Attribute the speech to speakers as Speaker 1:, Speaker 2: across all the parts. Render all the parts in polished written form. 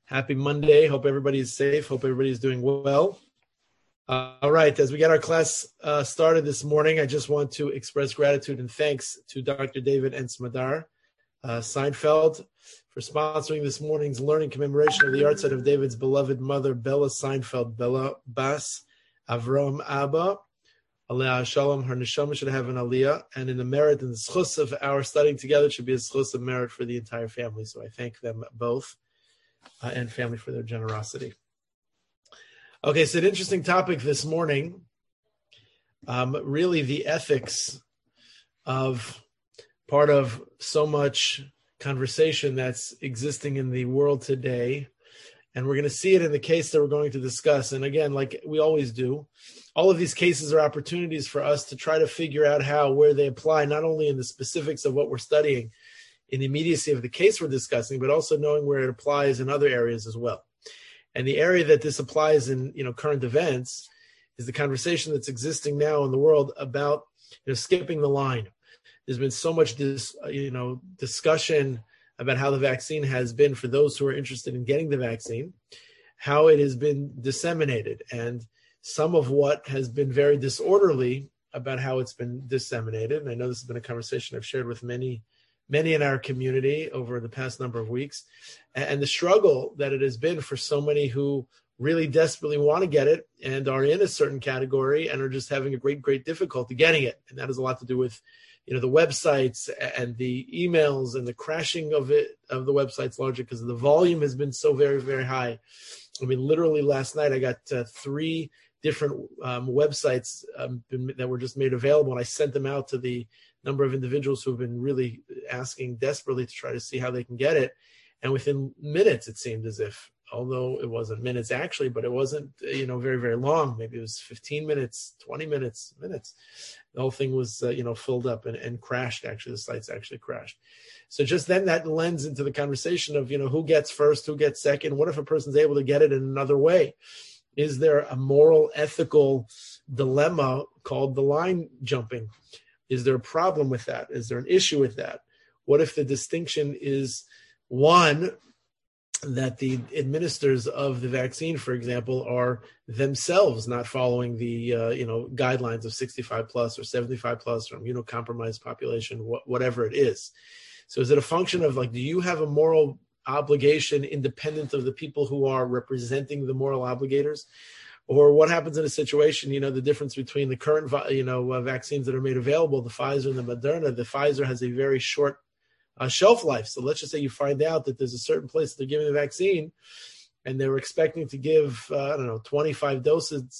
Speaker 1: Happy Monday. Hope everybody's safe. Hope everybody's doing well. All right. As we get our class started this morning, I just want to express gratitude and thanks to Dr. David and Smadar Seinfeld for sponsoring this morning's learning commemoration of the yahrzeit of David's beloved mother, Bella Seinfeld, Bella Bas Avram Abba. Aliyah Shalom, her neshama should have an aliyah, and in the merit and the schus of our studying together, it should be a schus of merit for the entire family. So I thank them both and family for their generosity. Okay, so an interesting topic this morning, really the ethics of part of so much conversation that's existing in the world today. And we're going to see it in the case that we're going to discuss. And again, like we always do, all of these cases are opportunities for us to try to figure out where they apply, not only in the specifics of what we're studying, in the immediacy of the case we're discussing, but also knowing where it applies in other areas as well. And the area that this applies in, current events is the conversation that's existing now in the world about, skipping the line. There's been so much discussion about how the vaccine has been for those who are interested in getting the vaccine, how it has been disseminated, and some of what has been very disorderly about how it's been disseminated. And I know this has been a conversation I've shared with many in our community over the past number of weeks, and the struggle that it has been for so many who really desperately want to get it and are in a certain category and are just having a great difficulty getting it. And that has a lot to do with the websites and the emails and the crashing of the websites largely because the volume has been so very, very high. I mean, literally last night I got 3 different websites that were just made available, and I sent them out to the number of individuals who have been really asking desperately to try to see how they can get it. And within minutes, it seemed as if, although it wasn't minutes actually, but it wasn't, very, very long. Maybe it was 15 minutes, 20 minutes. The whole thing was, filled up and crashed. Actually, the sites actually crashed. So just then that lends into the conversation of, who gets first, who gets second. What if a person's able to get it in another way? Is there a moral, ethical dilemma called the line jumping? Is there a problem with that? Is there an issue with that? What if the distinction is one, that the administrators of the vaccine, for example, are themselves not following the guidelines of 65 plus or 75 plus or immunocompromised population, whatever it is. So is it a function of do you have a moral obligation independent of the people who are representing the moral obligators? Or what happens in a situation, the difference between the current, vaccines that are made available, the Pfizer and the Moderna. The Pfizer has a very short shelf life. So let's just say you find out that there's a certain place they're giving the vaccine and they were expecting to give, 25 doses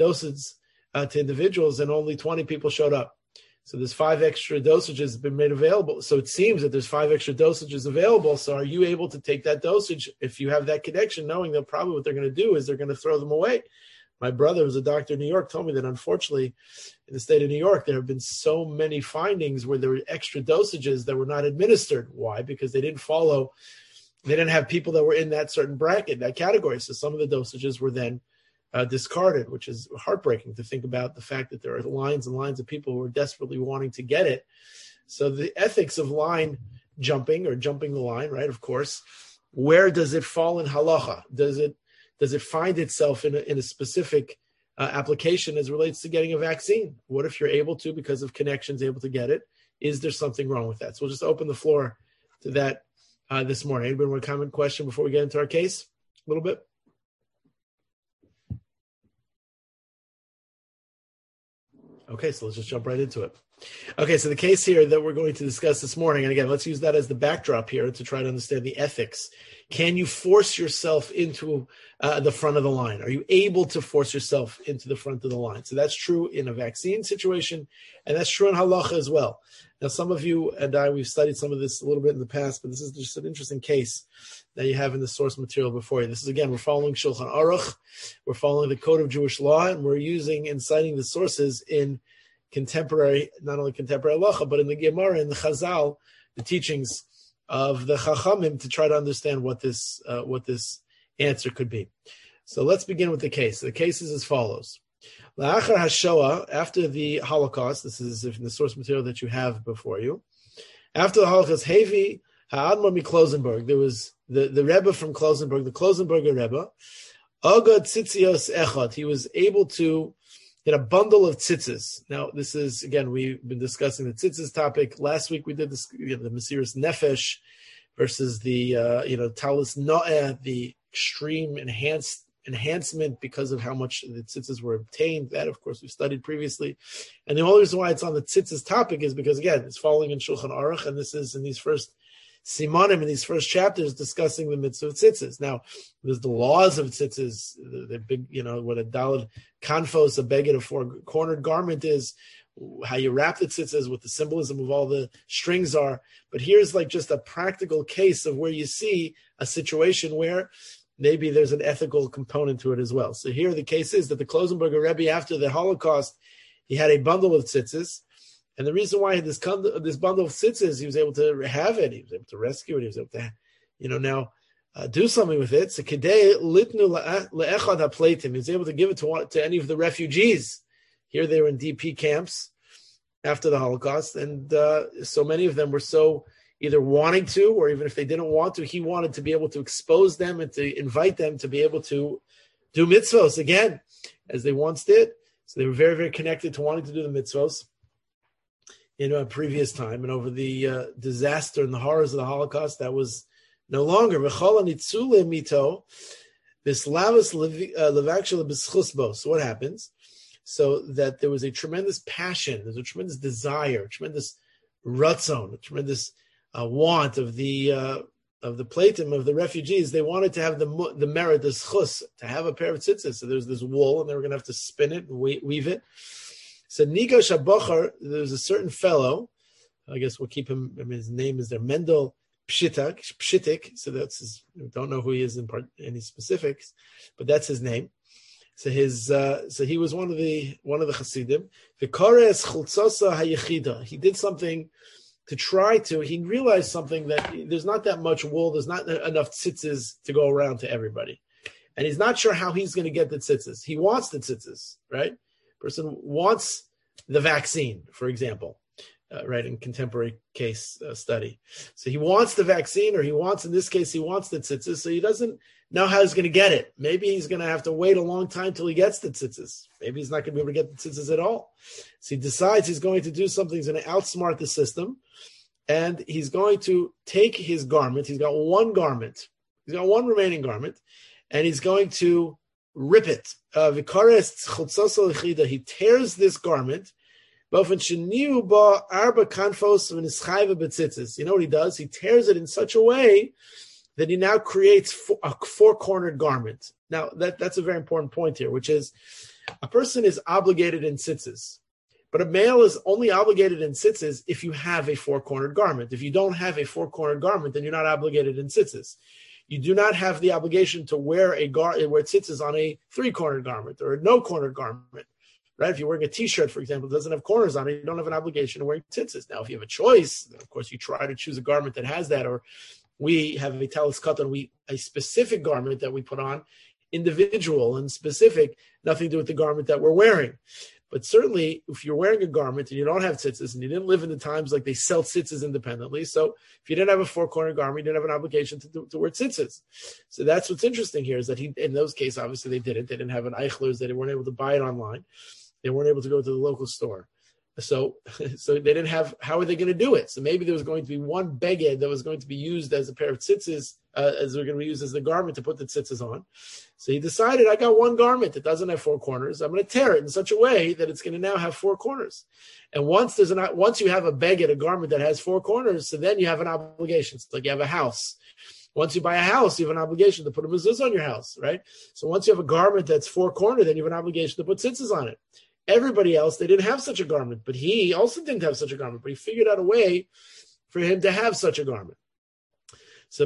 Speaker 1: to individuals, and only 20 people showed up. So there's 5 extra dosages been made available. So it seems that there's 5 extra dosages available. So are you able to take that dosage if you have that connection, knowing that probably what they're going to do is they're going to throw them away? My brother, who's a doctor in New York, told me that unfortunately in the state of New York, there have been so many findings where there were extra dosages that were not administered. Why? Because they didn't have people that were in that certain bracket, that category. So some of the dosages were then discarded, which is heartbreaking to think about the fact that there are lines and lines of people who are desperately wanting to get it. So the ethics of line jumping or jumping the line, right? Of course, where does it fall in halacha? Does it find itself in a specific application as it relates to getting a vaccine? What if you're able to, because of connections, able to get it? Is there something wrong with that? So we'll just open the floor to that this morning. Anybody want a comment, question before we get into our case a little bit? Okay, so let's just jump right into it. Okay, so the case here that we're going to discuss this morning, and again, let's use that as the backdrop here to try to understand the ethics. Can you force yourself into the front of the line? Are you able to force yourself into the front of the line? So that's true in a vaccine situation, and that's true in halacha as well. Now, some of you and I, we've studied some of this a little bit in the past, but this is just an interesting case that you have in the source material before you. This is, again, we're following Shulchan Aruch, we're following the Code of Jewish Law, and we're using and citing the sources in contemporary, not only contemporary halacha, but in the Gemara and the Chazal, the teachings of the Chachamim, to try to understand what this answer could be. So let's begin with the case. The case is as follows. La'achar HaShoah, after the Holocaust, this is in the source material that you have before you, after the Holocaust, Hevi Ha'admor Miklosenberg, there was the Rebbe from Klosenberg, the Klosenberger Rebbe, Agad Tzitzios Echad, he was able to get a bundle of tzitzis. Now, this is, again, we've been discussing the tzitzis topic. Last week we did this, the Mesiras Nefesh versus the, Talis No'eh, the extreme enhancement because of how much the tzitzis were obtained. That, of course, we studied previously. And the only reason why it's on the tzitzis topic is because, again, it's following in Shulchan Aruch, and this is in these first Simanim, in these first chapters, discussing the mitzvah of tzitzis. Now, there's the laws of tzitzis, the big, what a daled kanfos, a beged, a four-cornered garment is, how you wrap the tzitzis, what the symbolism of all the strings are. But here's like just a practical case of where you see a situation where maybe there's an ethical component to it as well. So here the case is that the Klosenberger Rebbe, after the Holocaust, he had a bundle of tzitzis. And the reason why this bundle of tzitzis, he was able to have it, he was able to rescue it, he was able to, do something with it. So kedei litnu le'echad ha'pleitim, he was able to give it to any of the refugees. Here they were in DP camps after the Holocaust, and so many of them were so either wanting to, or even if they didn't want to, he wanted to be able to expose them and to invite them to be able to do mitzvos again, as they once did. So they were very, very connected to wanting to do the mitzvos in a previous time, and over the disaster and the horrors of the Holocaust, that was no longer. So what happens? So that there was a tremendous passion, there's a tremendous desire, a tremendous ratzon, a tremendous want of the plaitim, of the refugees. They wanted to have the merit, the schus, to have a pair of tzitzis. So there's this wool, and they were going to have to spin it and weave it. So Nigash HaBachar, there's a certain fellow, I guess we'll keep him, his name is there, Mendel Pshitik, so that's his, I don't know who he is in any specifics, but that's his name. So he was one of the Hasidim. V'kares chultzosa hayechida. He did something to try to. He realized something, that there's not that much wool. There's not enough tzitzis to go around to everybody, and he's not sure how he's going to get the tzitzis. He wants the tzitzis, right? Person wants the vaccine, for example, right, in contemporary case study. So he wants the vaccine, or he wants the tzitzis, so he doesn't know how he's going to get it. Maybe he's going to have to wait a long time till he gets the tzitzis. Maybe he's not going to be able to get the tzitzis at all. So he decides he's going to do something. He's going to outsmart the system, and he's going to take his garment. He's got one garment. He's got one remaining garment, and he's going to rip it. He tears this garment. You know what he does? He tears it in such a way that he now creates a four-cornered garment. Now, that's a very important point here, which is a person is obligated in tzitzis, but a male is only obligated in tzitzis if you have a four-cornered garment. If you don't have a four-cornered garment, then you're not obligated in tzitzis. You do not have the obligation to wear tzitzis on a three-cornered garment or a no-cornered garment. Right? If you're wearing a T-shirt, for example, that doesn't have corners on it, you don't have an obligation to wear tzitzis. Now, if you have a choice, of course, you try to choose a garment that has that, or we have a talis katan, a specific garment that we put on, individual and specific, nothing to do with the garment that we're wearing. But certainly, if you're wearing a garment and you don't have tzitzis, and you didn't live in the times like they sell tzitzis independently, so if you didn't have a four-cornered garment, you didn't have an obligation to wear tzitzis. So that's what's interesting here, is that in those cases, obviously they didn't have an Eichler's, they weren't able to buy it online. They weren't able to go to the local store. So they didn't have, how are they going to do it? So maybe there was going to be one beged that was going to be used as a pair of tzitzis, as they're going to be used as the garment to put the tzitzis on. So he decided, I got one garment that doesn't have four corners. I'm going to tear it in such a way that it's going to now have four corners. And once you have a beged, a garment that has four corners, so then you have an obligation. It's like you have a house. Once you buy a house, you have an obligation to put a mezuzah on your house, right? So once you have a garment that's four-cornered, then you have an obligation to put tzitzis on it. Everybody else, they didn't have such a garment, but he also didn't have such a garment, but he figured out a way for him to have such a garment. So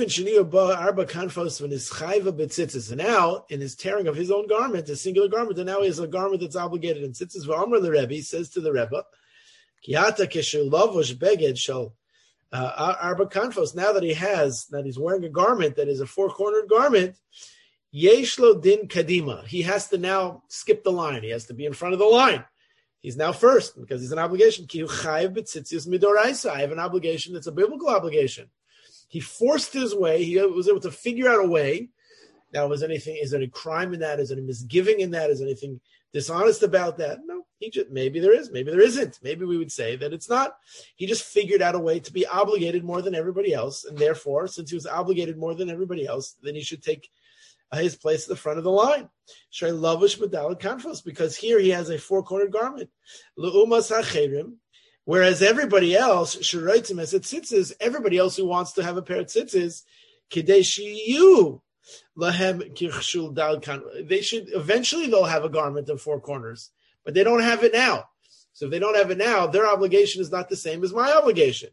Speaker 1: now, in his tearing of his own garment, a singular garment, and now he has a garment that's obligated in tzitzis. V'amar the Rebbe says to the Rebbe, Kiata keshu lavosh beged shel arba kanfos. Now that he's wearing a garment that is a four-cornered garment, Yeshlo din kadima. He has to now skip the line. He has to be in front of the line. He's now first because he's an obligation. Ki chayiv b'tzitzius midoraisa. I have an obligation that's a biblical obligation. He forced his way. He was able to figure out a way. Now, is there any crime in that? Is there any misgiving in that? Is there anything dishonest about that? No. Maybe there is. Maybe there isn't. Maybe we would say that it's not. He just figured out a way to be obligated more than everybody else. And therefore, since he was obligated more than everybody else, then he should take his place at the front of the line. Because here he has a four-cornered garment. Whereas everybody else, everybody else who wants to have a pair of tzitzis, they should eventually they'll have a garment of four corners, but they don't have it now. So if they don't have it now, their obligation is not the same as my obligation.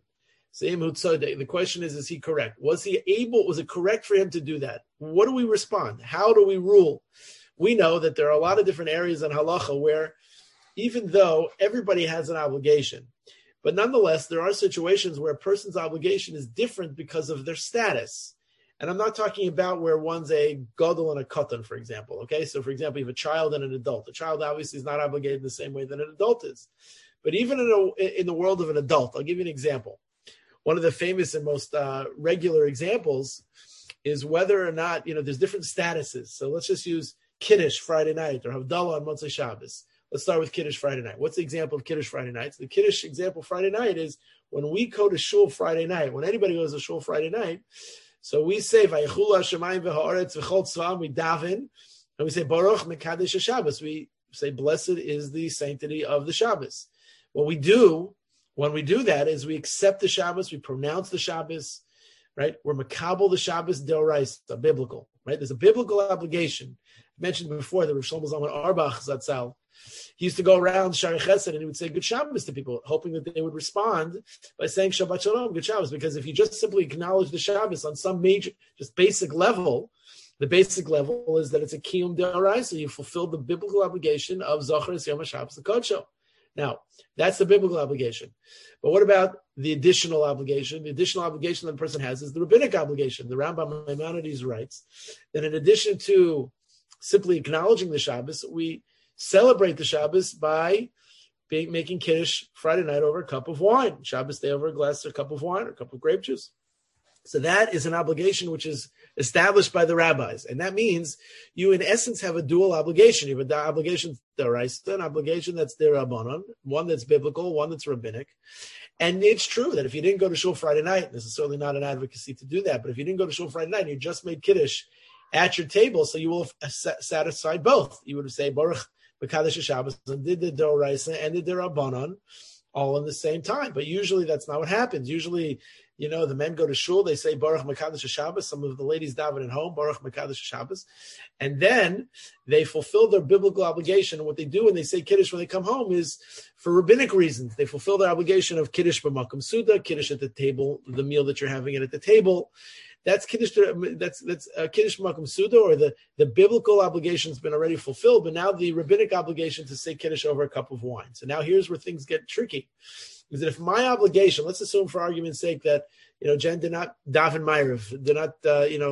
Speaker 1: The question is he correct? Was it correct for him to do that? What do we respond? How do we rule? We know that there are a lot of different areas in halacha where even though everybody has an obligation, but nonetheless, there are situations where a person's obligation is different because of their status. And I'm not talking about where one's a gadol and a katan, for example. Okay, so for example, you have a child and an adult. A child obviously is not obligated in the same way that an adult is. But even in the world of an adult, I'll give you an example. One of the famous and most regular examples is whether or not, there's different statuses. So let's just use Kiddush Friday night or Havdalah on Motzei Shabbos. Let's start with Kiddush Friday night. What's the example of Kiddush Friday night? So the Kiddush example Friday night is when we go to Shul Friday night. When anybody goes to Shul Friday night, so we say Vayichulu Hashemayim v'ha'aretz v'chol tzva'am. We daven and we say Baruch Mekadesh HaShabbos. We say blessed is the sanctity of the Shabbos. What we do when we do that is we accept the Shabbos. We pronounce the Shabbos. Right? We're makabel the Shabbos d'oraisa, biblical. Right? There's a biblical obligation. I mentioned before that Rav Shlomo Zalman Auerbach Zatzal. He used to go around Shari Chesed and he would say good Shabbos to people, hoping that they would respond by saying Shabbat Shalom, good Shabbos. Because if you just simply acknowledge the Shabbos on some major, just basic level, the basic level is that it's a kiyum d'oraisa. So you fulfill the biblical obligation of Zochar Yom HaShabbos HaKodsho. Now, that's the biblical obligation. But what about the additional obligation? The additional obligation that the person has is the rabbinic obligation. The Rambam Maimonides writes that in addition to simply acknowledging the Shabbos, we celebrate the Shabbos by making Kiddush Friday night over a cup of wine. Shabbos day over a glass or a cup of wine or a cup of grape juice. So that is an obligation which is established by the rabbis. And that means you, in essence, have a dual obligation. You have an obligation d'oraisa, an obligation that's d'Rabbanan, one that's biblical, one that's rabbinic. And it's true that if you didn't go to Shul Friday night, this is certainly not an advocacy to do that, but if you didn't go to Shul Friday night and you just made Kiddush at your table, so you will have satisfied both. You would say, Baruch Mekadesh Shabbos, and did the d'oraisa and the d'Rabbanan all in the same time. But usually that's not what happens. Usually, the men go to shul, they say Baruch Mekadesh Shabbos. Some of the ladies daven at home, Baruch Mekadesh Shabbos. And then they fulfill their biblical obligation. And what they do when they say Kiddush when they come home is for rabbinic reasons. They fulfill their obligation of Kiddush b'makom suda, Kiddush at the table, the meal that you're having at the table. That's Kiddush. That's Kiddush b'makom suda, or the biblical obligation has been already fulfilled, but now the rabbinic obligation to say Kiddush over a cup of wine. So now here's where things get tricky. Is that if my obligation, let's assume for argument's sake that, Jen did not daven Ma'ariv, did not,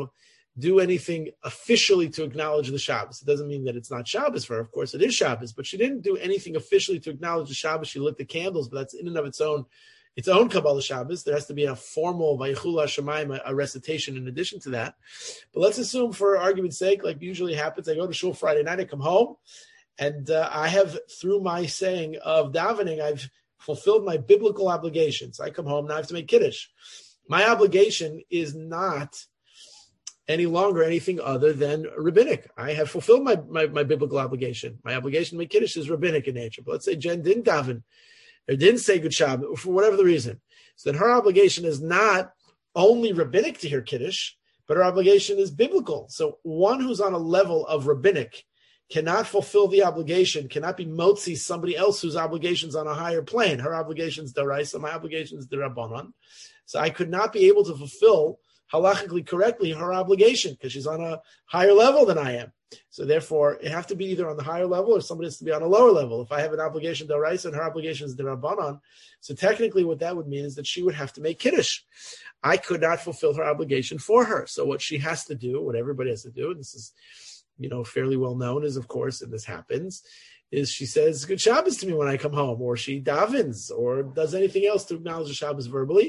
Speaker 1: do anything officially to acknowledge the Shabbos. It doesn't mean that it's not Shabbos for her. Of course, it is Shabbos, but she didn't do anything officially to acknowledge the Shabbos. She lit the candles, but that's in and of its own Kabbalah Shabbos. There has to be a formal Vayichulu Hashemayim, a recitation in addition to that. But let's assume for argument's sake, like usually happens, I go to shul Friday night, I come home, and I have, through my saying of davening, I've fulfilled my biblical obligations. I come home, now I have to make Kiddush. My obligation is not any longer anything other than rabbinic. I have fulfilled my biblical obligation. My obligation to make Kiddush is rabbinic in nature. But let's say Jen didn't daven, or didn't say good Shabbos, for whatever the reason. So then her obligation is not only rabbinic to hear Kiddush, but her obligation is biblical. So one who's on a level of rabbinic cannot fulfill the obligation, cannot be motzi somebody else whose obligation's on a higher plane. Her obligation's d'oraisa, my obligation's d'Rabbanan. So I could not be able to fulfill halachically correctly her obligation because she's on a higher level than I am. So therefore, it have to be either on the higher level or somebody has to be on a lower level. If I have an obligation d'oraisa and her obligation is d'Rabbanan, so technically what that would mean is that she would have to make Kiddush. I could not fulfill her obligation for her. So what she has to do, what everybody has to do, and this is fairly well known is, of course, and this happens, is she says good Shabbos to me when I come home, or she davens, or does anything else to acknowledge the Shabbos verbally.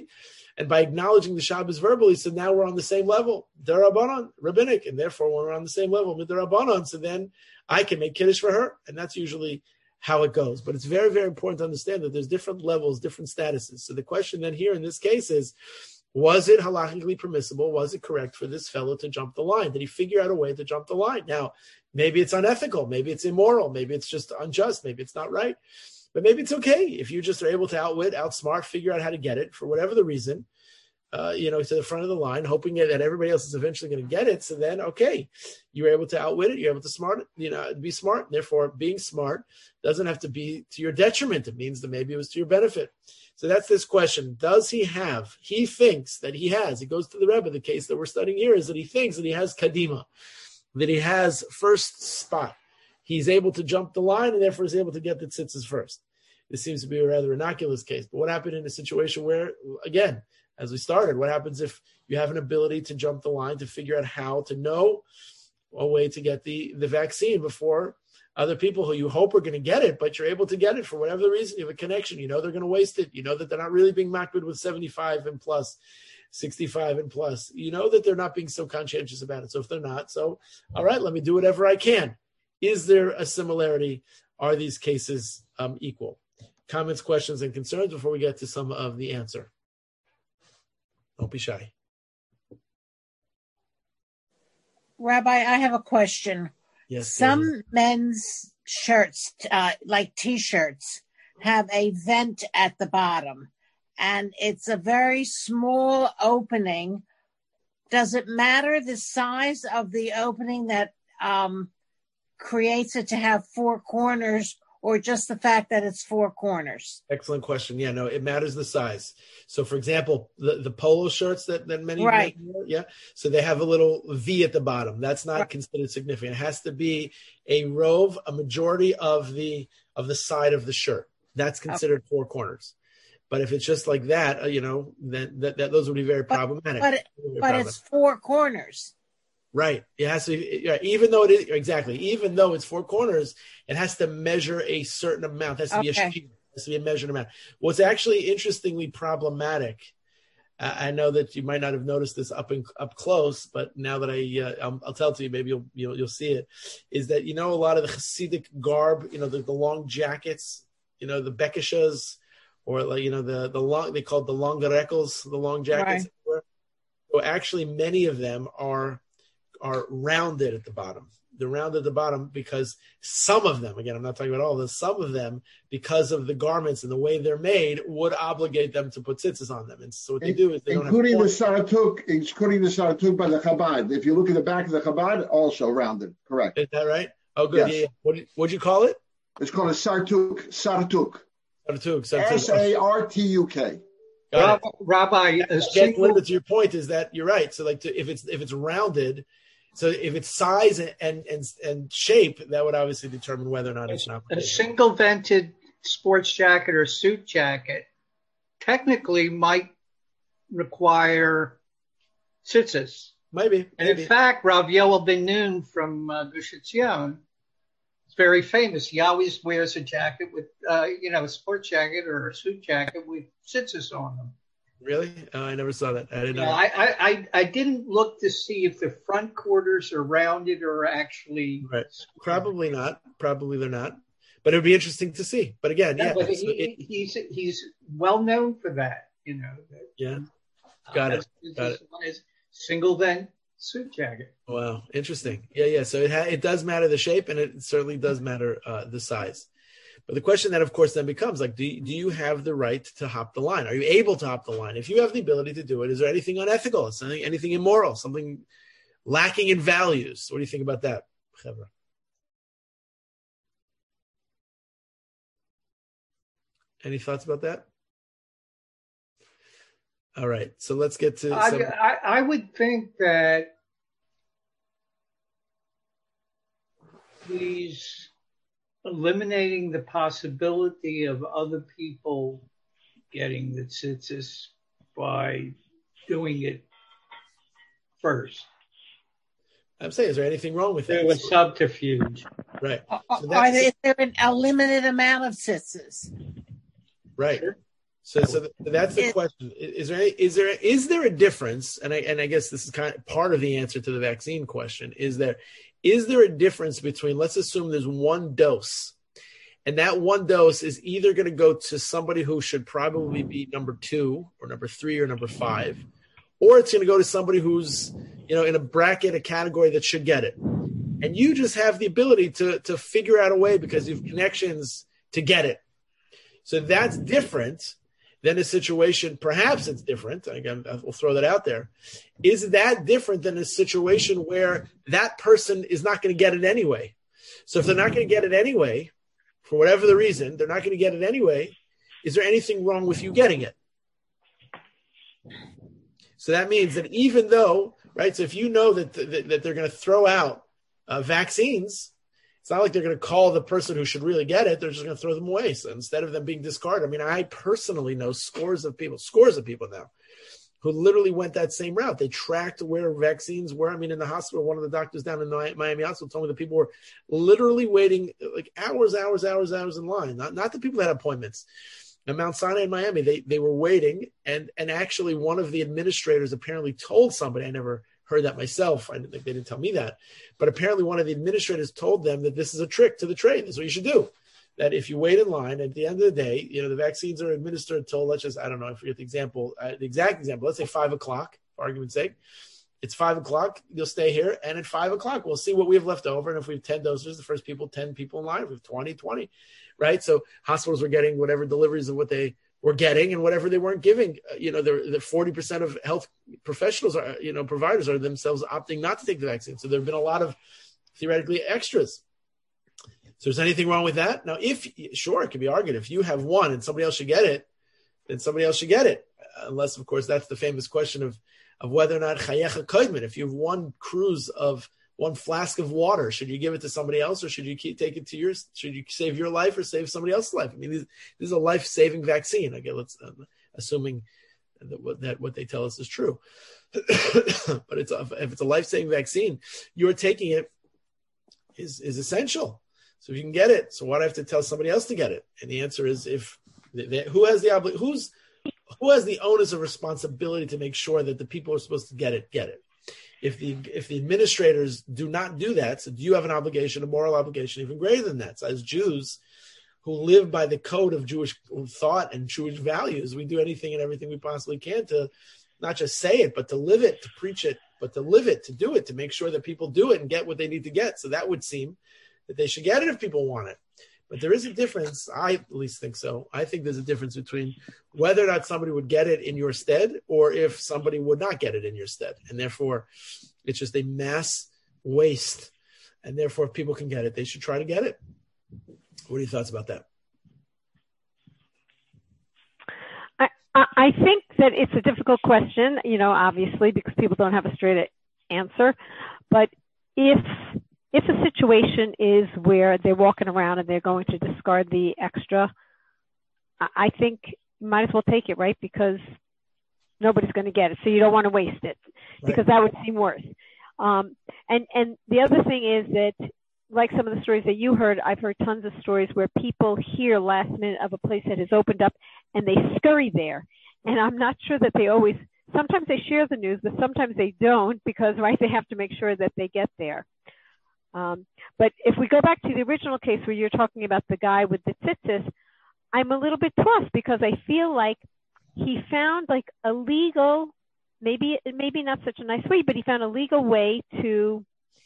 Speaker 1: And by acknowledging the Shabbos verbally, so now we're on the same level, Darabanan, rabbinic, and therefore when we're on the same level, Midarabanan, so then I can make Kiddush for her. And that's usually how it goes. But it's very, very important to understand that there's different levels, different statuses. So the question then here in this case is, was it halachically permissible? Was it correct for this fellow to jump the line? Did he figure out a way to jump the line? Now, maybe it's unethical. Maybe it's immoral. Maybe it's just unjust. Maybe it's not right. But maybe it's okay if you just are able to outwit, outsmart, figure out how to get it for whatever the reason, to the front of the line, hoping that everybody else is eventually going to get it. So then, okay, you're able to outwit it. You're able to be smart. And therefore, being smart doesn't have to be to your detriment. It means that maybe it was to your benefit. So that's this question. Does he thinks that he has, he goes to the Rebbe, the case that we're studying here is that he thinks that he has kadima, that he has first spot. He's able to jump the line and therefore is able to get the tzitzis first. This seems to be a rather innocuous case. But what happened in a situation where, again, as we started, what happens if you have an ability to jump the line, to figure out how to know a way to get the vaccine before other people who you hope are going to get it, but you're able to get it for whatever the reason. You have a connection. You know they're going to waste it. You know that they're not really being makbid with 75 and plus, 65 and plus. You know that they're not being so conscientious about it. So if they're not, so all right, let me do whatever I can. Is there a similarity? Are these cases equal? Comments, questions, and concerns before we get to some of the answer. Don't be shy.
Speaker 2: Rabbi, I have a question.
Speaker 1: Yes.
Speaker 2: Some men's shirts, like T-shirts, have a vent at the bottom, and it's a very small opening. Does it matter the size of the opening that creates it to have four corners, or just the fact that it's four corners?
Speaker 1: Excellent question. Yeah, no, it matters the size. So, for example, the polo shirts that many
Speaker 2: right.
Speaker 1: men wear, yeah, so they have a little V at the bottom. That's not considered significant. It has to be a majority of the side of the shirt. That's considered four corners. But if it's just like that, then those would be very problematic.
Speaker 2: But it's four corners.
Speaker 1: Right. It has to be, even though it's four corners, it has to measure a certain amount. It has to be a sheet. It has to be a measured amount. What's actually interestingly problematic, I know that you might not have noticed this up close, but now that I'll tell it to you, maybe you'll see it, is that, a lot of the Hasidic garb, the long jackets, the bekishas, or like, the long, they call it the longarekels, the long jackets. Right. So actually many of them are rounded at the bottom. They're rounded at the bottom because some of them, again, I'm not talking about all of them, some of them, because of the garments and the way they're made, would obligate them to put tzitzis on them. And so what they do is they
Speaker 3: including the Saratuk by the Chabad. If you look at the back of the Chabad, also rounded. Correct.
Speaker 1: Is that right? Oh, good. Yes. Yeah. What'd you call it?
Speaker 3: It's called a Saratuk.
Speaker 1: Sartuk.
Speaker 3: Sartuk.
Speaker 4: Rabbi,
Speaker 1: to your point is that you're right. So like if it's rounded, so if it's size and shape, that would obviously determine whether or not it's not
Speaker 4: a single vented sports jacket or suit jacket technically might require tzitzis.
Speaker 1: Maybe.
Speaker 4: In fact, Rav Yoel Ben Nun from Gush Etzion is very famous. He always wears a jacket with, a sports jacket or a suit jacket with tzitzis on them.
Speaker 1: Really? I never saw that. I didn't know.
Speaker 4: I didn't look to see if the front quarters are rounded or actually.
Speaker 1: Right. Probably not. Probably they're not. But it would be interesting to see. But again, But
Speaker 4: he's well known for that.
Speaker 1: Yeah. Got it.
Speaker 4: Single vent suit jacket.
Speaker 1: Wow, interesting. Yeah. So it does matter the shape, and it certainly does matter the size. But the question that, of course, then becomes like, do you have the right to hop the line? Are you able to hop the line? If you have the ability to do it, is there anything unethical? Is there anything immoral? Something lacking in values? What do you think about that, Chevra? Any thoughts about that? All right, so let's get to.
Speaker 4: I would think that he's eliminating the possibility of other people getting the tzitzis by doing it first.
Speaker 1: I'm saying, is there anything wrong with that?
Speaker 4: There was subterfuge.
Speaker 1: Right.
Speaker 2: So is there a limited amount of tzitzis?
Speaker 1: Right.
Speaker 4: Sure.
Speaker 1: So that's the question. Is there a difference? And I guess this is kind of part of the answer to the vaccine question. Is there a difference between, let's assume there's one dose, and that one dose is either going to go to somebody who should probably be number 2 or number 3 or number 5, or it's going to go to somebody who's, in a bracket, a category that should get it. And you just have the ability to figure out a way because you have connections to get it. So that's different than a situation, perhaps it's different, again, we'll throw that out there. Is that different than a situation where that person is not going to get it anyway? So if they're not going to get it anyway, for whatever the reason, they're not going to get it anyway, is there anything wrong with you getting it? So that means that even though, right, so if you know that they're going to throw out vaccines, it's not like they're going to call the person who should really get it. They're just going to throw them away. So instead of them being discarded, I mean, I personally know scores of people now who literally went that same route. They tracked where vaccines were. I mean, in the hospital, one of the doctors down in Miami Hospital told me that people were literally waiting like hours in line. Not the people that had appointments. At Mount Sinai in Miami, they were waiting. And actually one of the administrators apparently told somebody, I never heard that myself. I didn't think they didn't tell me that, but apparently one of the administrators told them that this is a trick to the trade. This is what you should do. That if you wait in line, at the end of the day, the vaccines are administered until, let's just, I don't know, I forget the exact example. Let's say 5 o'clock, for argument's sake. It's 5 o'clock. You'll stay here. And at 5 o'clock, we'll see what we have left over. And if we have 10 doses, the first 10 people in line. If we have 20, right? So hospitals were getting whatever deliveries of what they were getting and whatever they weren't giving. The 40% of health professionals are, providers are themselves opting not to take the vaccine. So there have been a lot of theoretically extras. So is anything wrong with that? Now, sure, it can be argued. If you have one and somebody else should get it, then somebody else should get it. Unless, of course, that's the famous question of whether or not chayecha koidmin. If you have one cruise of one flask of water, should you give it to somebody else, or should you take it to yours? Should you save your life or save somebody else's life? I mean, this is a life-saving vaccine. Okay, let's assuming that what they tell us is true. But if it's a life-saving vaccine, you're taking it is essential. So if you can get it, so why do I have to tell somebody else to get it? And the answer is, who has the onus of responsibility to make sure that the people who are supposed to get it? If the administrators do not do that, so do you have an obligation, a moral obligation even greater than that? So as Jews who live by the code of Jewish thought and Jewish values, we do anything and everything we possibly can to not just say it, but to live it, to preach it, but to live it, to do it, to make sure that people do it and get what they need to get. So that would seem that they should get it if people want it. But there is a difference. I at least think so. I think there's a difference between whether or not somebody would get it in your stead or if somebody would not get it in your stead. And therefore, it's just a mass waste. And therefore, if people can get it, they should try to get it. What are your thoughts about that?
Speaker 5: I think that it's a difficult question, obviously, because people don't have a straight answer. But if a situation is where they're walking around and they're going to discard the extra, I think you might as well take it, right? Because nobody's going to get it. So you don't want to waste it because that would seem worse. And the other thing is that, like some of the stories that you heard, I've heard tons of stories where people hear last minute of a place that has opened up and they scurry there. And I'm not sure that sometimes they share the news, but sometimes they don't because, they have to make sure that they get there. But if we go back to the original case where you're talking about the guy with the tzitzis, I'm a little bit tossed because I feel like he found like a legal, maybe not such a nice way, but he found a legal way to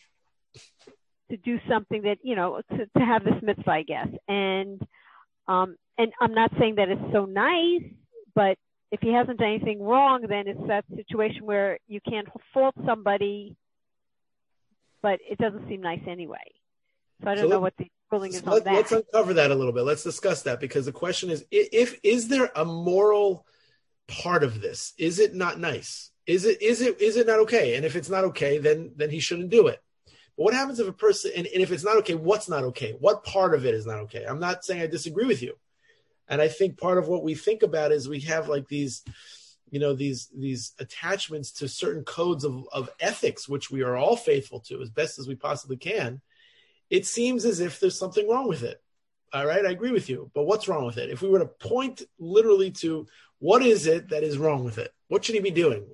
Speaker 5: do something that, to have this mitzvah, I guess. And I'm not saying that it's so nice, but if he hasn't done anything wrong, then it's that situation where you can't fault somebody, but it doesn't seem nice anyway. So I don't know what the ruling is on that.
Speaker 1: Let's uncover that a little bit. Let's discuss that, because the question is, is there a moral part of this? Is it not nice? Is it not okay? And if it's not okay, then he shouldn't do it. But what happens if a person, and if it's not okay, what's not okay? What part of it is not okay? I'm not saying I disagree with you. And I think part of what we think about is we have like these attachments to certain codes of ethics, which we are all faithful to as best as we possibly can. It seems as if there's something wrong with it. All right, I agree with you. But what's wrong with it? If we were to point literally to what is it that is wrong with it? What should he be doing?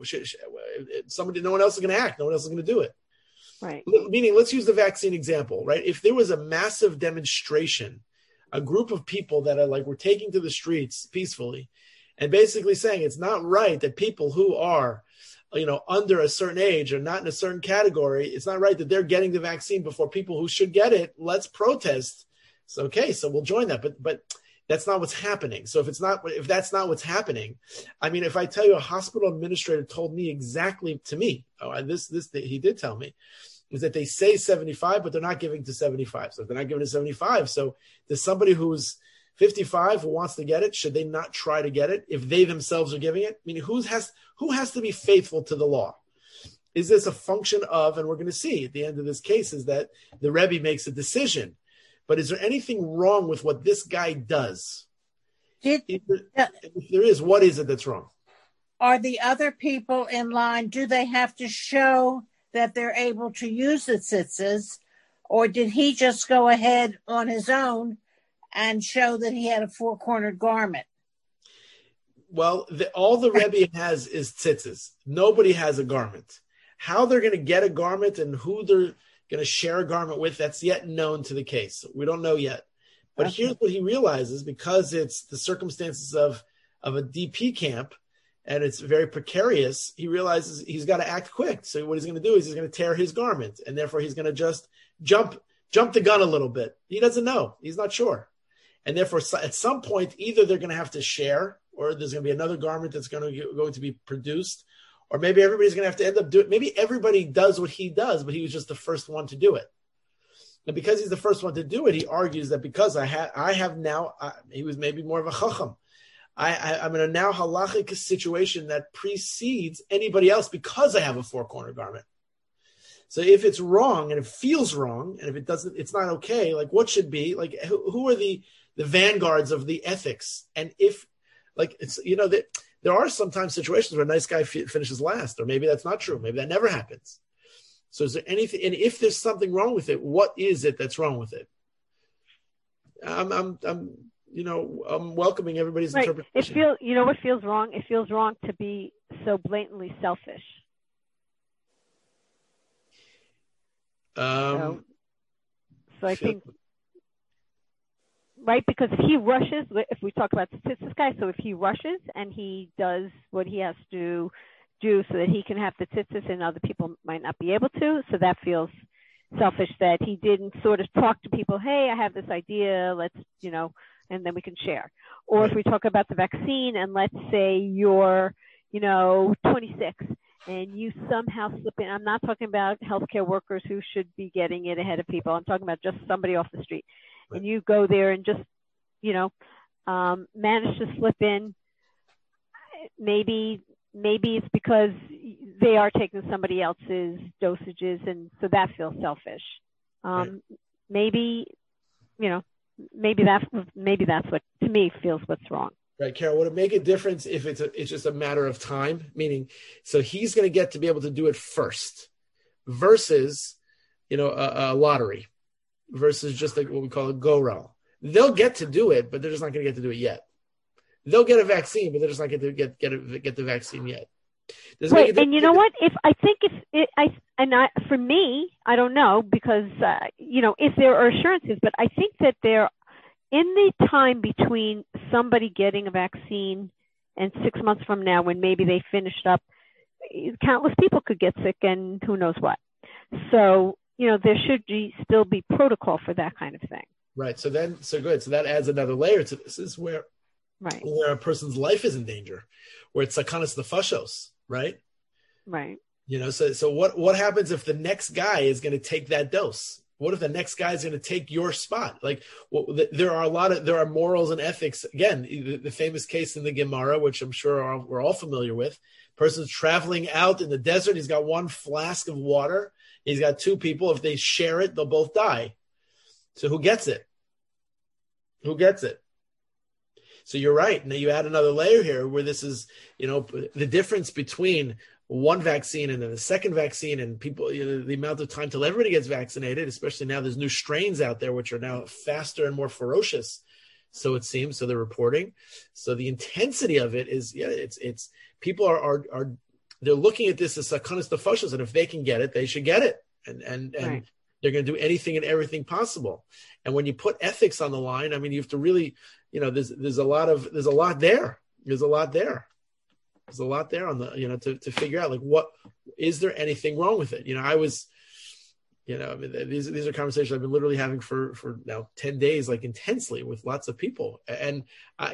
Speaker 1: No one else is going to act. No one else is going to do it.
Speaker 5: Right.
Speaker 1: Meaning, let's use the vaccine example, right? If there was a massive demonstration, a group of people that are like, we're taking to the streets peacefully and basically saying it's not right that people who are, under a certain age or not in a certain category, it's not right that they're getting the vaccine before people who should get it. Let's protest. So, okay, so we'll join that. But that's not what's happening. So if that's not what's happening, I mean, if I tell you a hospital administrator told me exactly to me, he did tell me, is that they say 75, but they're not giving to 75. So if they're not giving to 75, so there's somebody who's 55 who wants to get it. Should they not try to get it if they themselves are giving it? I mean, who has to be faithful to the law? Is this a function of, and we're going to see at the end of this case, is that the Rebbe makes a decision. But is there anything wrong with what this guy does? If there is, what is it that's wrong?
Speaker 2: Are the other people in line, do they have to show that they're able to use the tzitzis, or did he just go ahead on his own and show that he had a four-cornered garment?
Speaker 1: Well, all the Rebbe has is tzitzis. Nobody has a garment. How they're going to get a garment and who they're going to share a garment with, that's yet known to the case. We don't know yet. But Here's what he realizes, because it's the circumstances of a DP camp, and it's very precarious, he realizes he's got to act quick. So what he's going to do is he's going to tear his garment, and therefore he's going to just jump the gun a little bit. He doesn't know. He's not sure. And therefore, at some point, either they're going to have to share, or there's going to be another garment that's going to be produced, or maybe everybody's going to have to end up doing it. Maybe everybody does what he does, but he was just the first one to do it. And because he's the first one to do it, he argues that because he was maybe more of a chacham. I'm in a now halachic situation that precedes anybody else because I have a four-corner garment. So if it's wrong and it feels wrong, and if it doesn't, it's not okay. Like, what should be? Like, who are the vanguards of the ethics? And if, like, it's there are sometimes situations where a nice guy finishes last, or maybe that's not true. Maybe that never happens. So is there anything? And if there's something wrong with it, what is it that's wrong with it? I'm welcoming everybody's interpretation.
Speaker 5: What feels wrong? It feels wrong to be so blatantly selfish. So I think, right, because if he rushes, if we talk about this guy, so if he rushes and he does what he has to do so that he can have the tzitzis and other people might not be able to, so that feels selfish that he didn't sort of talk to people, hey, I have this idea, let's, and then we can share. Or if we talk about the vaccine and let's say you're, 26 and you somehow slip in. I'm not talking about healthcare workers who should be getting it ahead of people. I'm talking about just somebody off the street. Right. And you go there and just, manage to slip in. Maybe it's because they are taking somebody else's dosages, and so that feels selfish. Right. Maybe that's what, to me, feels what's wrong.
Speaker 1: Right, Carol, would it make a difference if it's just a matter of time? Meaning, so he's going to get to be able to do it first versus, a lottery versus just like what we call a go-roll. They'll get to do it, but they're just not going to get to do it yet. They'll get a vaccine, but they're just not going to get the vaccine yet.
Speaker 5: Right, and you know what? For me, I don't know because, if there are assurances, but I think that in the time between somebody getting a vaccine and 6 months from now, when maybe they finished up, countless people could get sick and who knows what. So, there should still be protocol for that kind of thing.
Speaker 1: Right. So good. So that adds another layer to this. Is where a person's life is in danger, where it's sakanas nefashos, right?
Speaker 5: Right.
Speaker 1: So what happens if the next guy is going to take that dose? What if the next guy is going to take your spot? Like, there are morals and ethics. Again, the famous case in the Gemara, which I'm sure we're all familiar with. Person's traveling out in the desert. He's got one flask of water. He's got two people. If they share it, they'll both die. So who gets it? So you're right. Now you add another layer here where this is, the difference between one vaccine and then the second vaccine, and people, the amount of time till everybody gets vaccinated, especially now there's new strains out there, which are now faster and more ferocious. So it seems, so they're reporting. So the intensity of it is, it's people are they're looking at this as sakonis nefashos, and if they can get it, they should get it. And
Speaker 5: right.
Speaker 1: They're going to do anything and everything possible. And when you put ethics on the line, I mean, you have to really, there's a lot there. There's a lot there on the, to figure out, like, what, is there anything wrong with it? I was, I mean, these are conversations I've been literally having for now 10 days, like intensely with lots of people. And,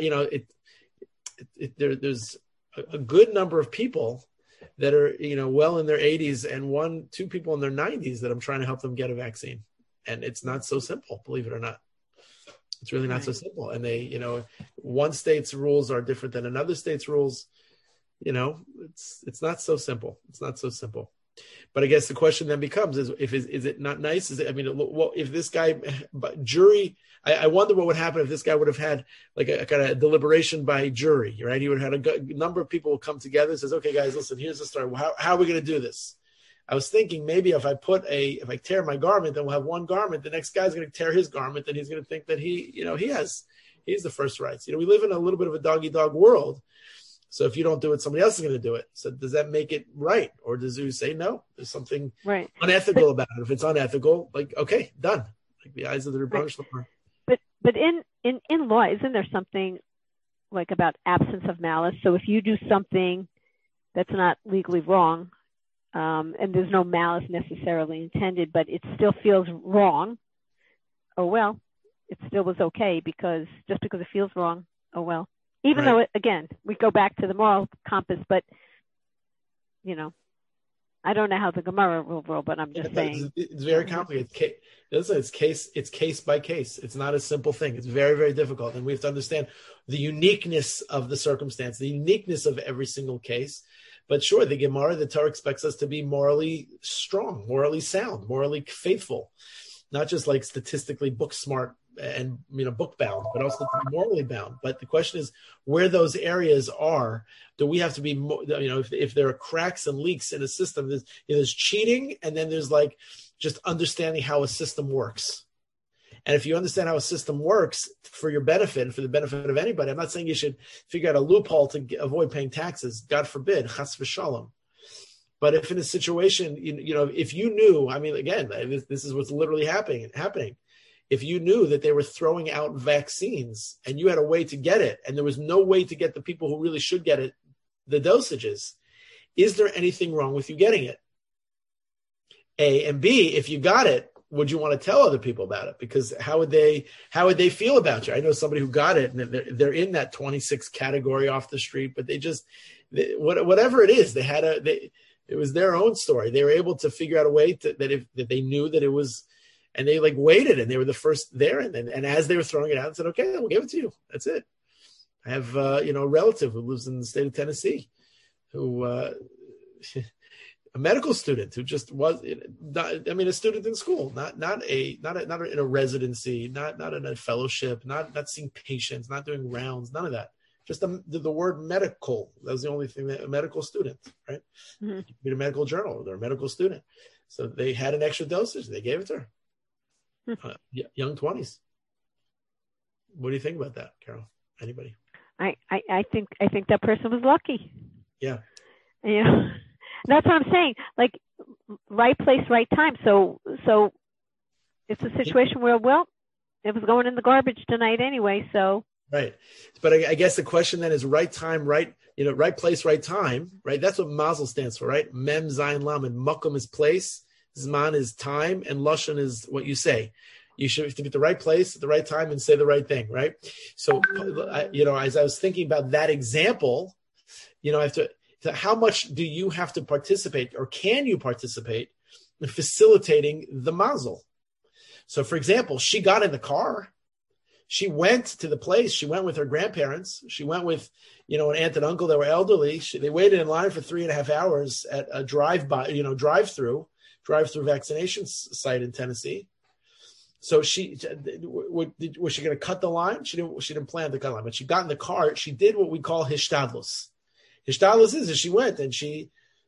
Speaker 1: there's a good number of people that are, well in their 80s and 2 people in their 90s that I'm trying to help them get a vaccine. And it's not so simple, believe it or not. It's really not so simple. And they, one state's rules are different than another state's rules. It's not so simple. It's not so simple. But I guess the question then becomes: is it not nice? If this guy, jury, I wonder what would happen if this guy would have had like a kind of deliberation by jury, right? He would have had a number of people come together and says, "Okay, guys, listen, here's the story. How are we going to do this?" I was thinking maybe if I tear my garment, then we'll have one garment. The next guy's going to tear his garment, and he's going to think that he's the first rights. We live in a little bit of a dog-eat-dog world. So if you don't do it, somebody else is going to do it. So does that make it right? Or does you say, no, there's something unethical about it? If it's unethical, like, okay, done. Like the eyes of the Rebbeinu Shalom.
Speaker 5: But in law, isn't there something like about absence of malice? So if you do something that's not legally wrong, and there's no malice necessarily intended, but it still feels wrong, oh, well, it still was okay because it feels wrong, oh, well. Even though, again, we go back to the moral compass, but, I don't know how the Gemara will rule, but I'm just saying.
Speaker 1: It's very complicated. It's case by case. It's not a simple thing. It's very, very difficult. And we have to understand the uniqueness of the circumstance, the uniqueness of every single case. But sure, the Gemara, the Torah expects us to be morally strong, morally sound, morally faithful, not just like statistically book smart and book bound, but also to be morally bound. But the question is where those areas are. Do we have to be more, if there are cracks and leaks in a system, there's cheating, and then there's like just understanding how a system works. And if you understand how a system works for your benefit and for the benefit of anybody, I'm not saying you should figure out a loophole to avoid paying taxes. God forbid, chas v'shalom. But if in a situation, if you knew, I mean, again, this is what's literally happening. If you knew that they were throwing out vaccines and you had a way to get it, and there was no way to get the people who really should get it, the dosages, is there anything wrong with you getting it? A, and B, if you got it, would you want to tell other people about it? Because how would they feel about you? I know somebody who got it, and they're in that 26 category off the street, but whatever it is, it was their own story. They were able to figure out a way that they knew that it was. And they waited, and they were the first there. And as they were throwing it out, said, "Okay, we'll give it to you. That's it." I have a relative who lives in the state of Tennessee, who a medical student who just was, a student in school, not in a residency, not in a fellowship, not seeing patients, not doing rounds, none of that. Just the word medical. That was the only thing that a medical student, right? Mm-hmm. You read a medical journal, they're a medical student. So they had an extra dosage. They gave it to her. Young 20s. What do you think about that, Carol? Anybody?
Speaker 5: I think that person was lucky.
Speaker 1: Yeah.
Speaker 5: That's what I'm saying. Like, right place, right time. So it's a situation where, well, it was going in the garbage tonight anyway. So
Speaker 1: right. But I guess the question then is right time, right place, right time, right? That's what Mazel stands for, right? Mem, Zayin, Lam, and Makom is place. Zman is time, and Lashon is what you say. You should be at the right place at the right time and say the right thing, right? So, as I was thinking about that example, how much do you have to participate, or can you participate in facilitating the mazel? So, for example, she got in the car. She went to the place. She went with her grandparents. She went with, an aunt and uncle that were elderly. They waited in line for 3.5 hours at a drive-through vaccination site in Tennessee. So was she going to cut the line? She didn't plan to cut the line, but she got in the car. She did what we call hishtadlus. Hishtadlus is she went and she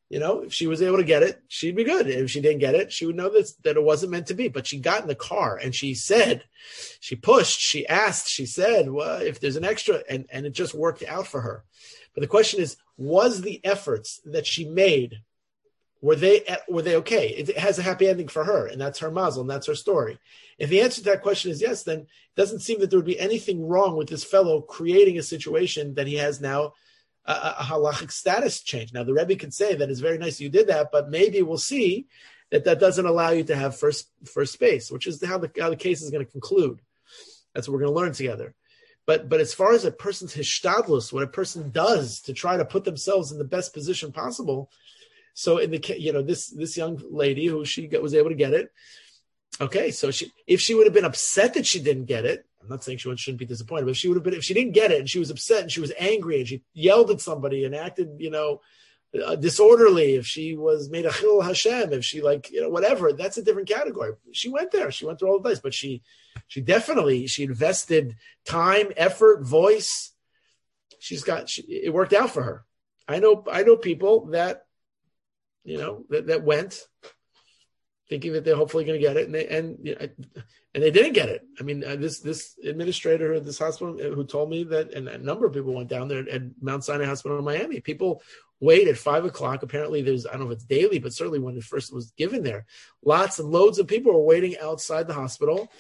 Speaker 1: if she was able to get it, she'd be good. If she didn't get it, she would know that it wasn't meant to be. But she got in the car and she said, she pushed, she asked, she said, well, if there's an extra, and it just worked out for her. But the question is, was the efforts that she made, were they okay? It has a happy ending for her, and that's her mazel, and that's her story. If the answer to that question is yes, then it doesn't seem that there would be anything wrong with this fellow creating a situation that he has now a halachic status change. Now, the Rebbe could say that it's very nice you did that, but maybe we'll see that doesn't allow you to have first space, which is how the case is going to conclude. That's what we're going to learn together. But as far as a person's hishtadlus, what a person does to try to put themselves in the best position possible. So in this young lady who was able to get it. Okay, so if she would have been upset that she didn't get it, I'm not saying she shouldn't be disappointed, but if she didn't get it and she was upset and she was angry and she yelled at somebody and acted, disorderly, if she was made a chil Hashem, if she whatever, that's a different category. She went through all the dice, but she invested time, effort, voice. It worked out for her. I know people that, that went thinking that they're hopefully going to get it, and they didn't get it. I mean, this administrator at this hospital who told me that, and a number of people went down there at Mount Sinai Hospital in Miami. People wait at 5:00. Apparently, I don't know if it's daily, but certainly when it first was given there, lots and loads of people were waiting outside the hospital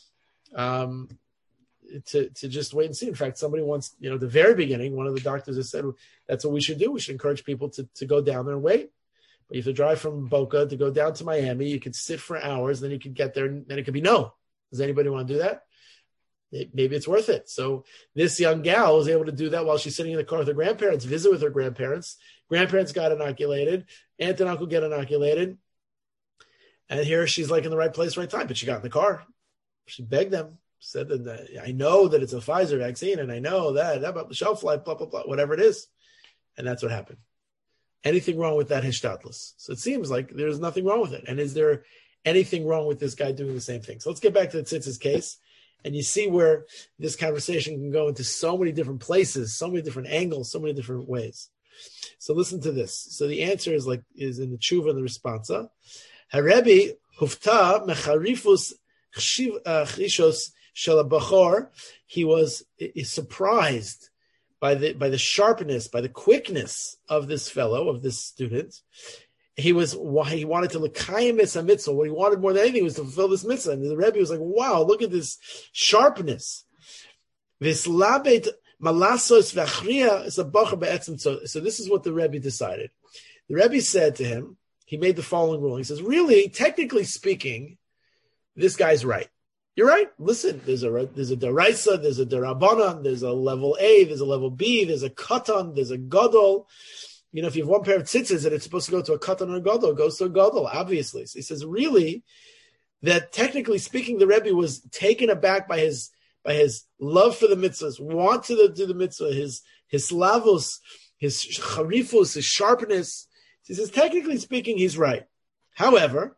Speaker 1: to just wait and see. In fact, somebody once, the very beginning, one of the doctors has said that's what we should do. We should encourage people to go down there and wait. But if you drive from Boca to go down to Miami, you could sit for hours, then you could get there, and then it could be no. Does anybody want to do that? Maybe it's worth it. So this young gal was able to do that while she's sitting in the car with her grandparents, visit with her grandparents. Grandparents got inoculated. Aunt and uncle get inoculated. And here she's in the right place, right time. But she got in the car. She begged them, said that I know that it's a Pfizer vaccine, and I know that about the shelf life, blah, blah, blah, whatever it is. And that's what happened. Anything wrong with that hishtadlus? So it seems like there's nothing wrong with it. And is there anything wrong with this guy doing the same thing? So let's get back to the Tzitzis case. And you see where this conversation can go into so many different places, so many different angles, so many different ways. So listen to this. So the answer is in the tshuva and the responsa. Harebi hufta mecharifus chishos shel bachor. He was surprised by the sharpness, by the quickness of this fellow, of this student. He wanted to l'kayim es mitzvah. What he wanted more than anything was to fulfill this mitzvah. And the Rebbe was like, wow, look at this sharpness. This labet malasos v'achriya is a bacher be'etzem. So this is what the Rebbe decided. The Rebbe said to him, he made the following ruling. He says, really, technically speaking, this guy's right. You're right. Listen, there's a deraisa, there's a derabanan, there's a level A, there's a level B, there's a katan, there's a gadol. If you have one pair of tzitzis and it's supposed to go to a katan or a gadol, it goes to a gadol, obviously. So he says, really, that technically speaking, the Rebbe was taken aback by his love for the mitzvahs, want to do the mitzvah, his lavos, his charifus, his sharpness. He says, technically speaking, he's right. However,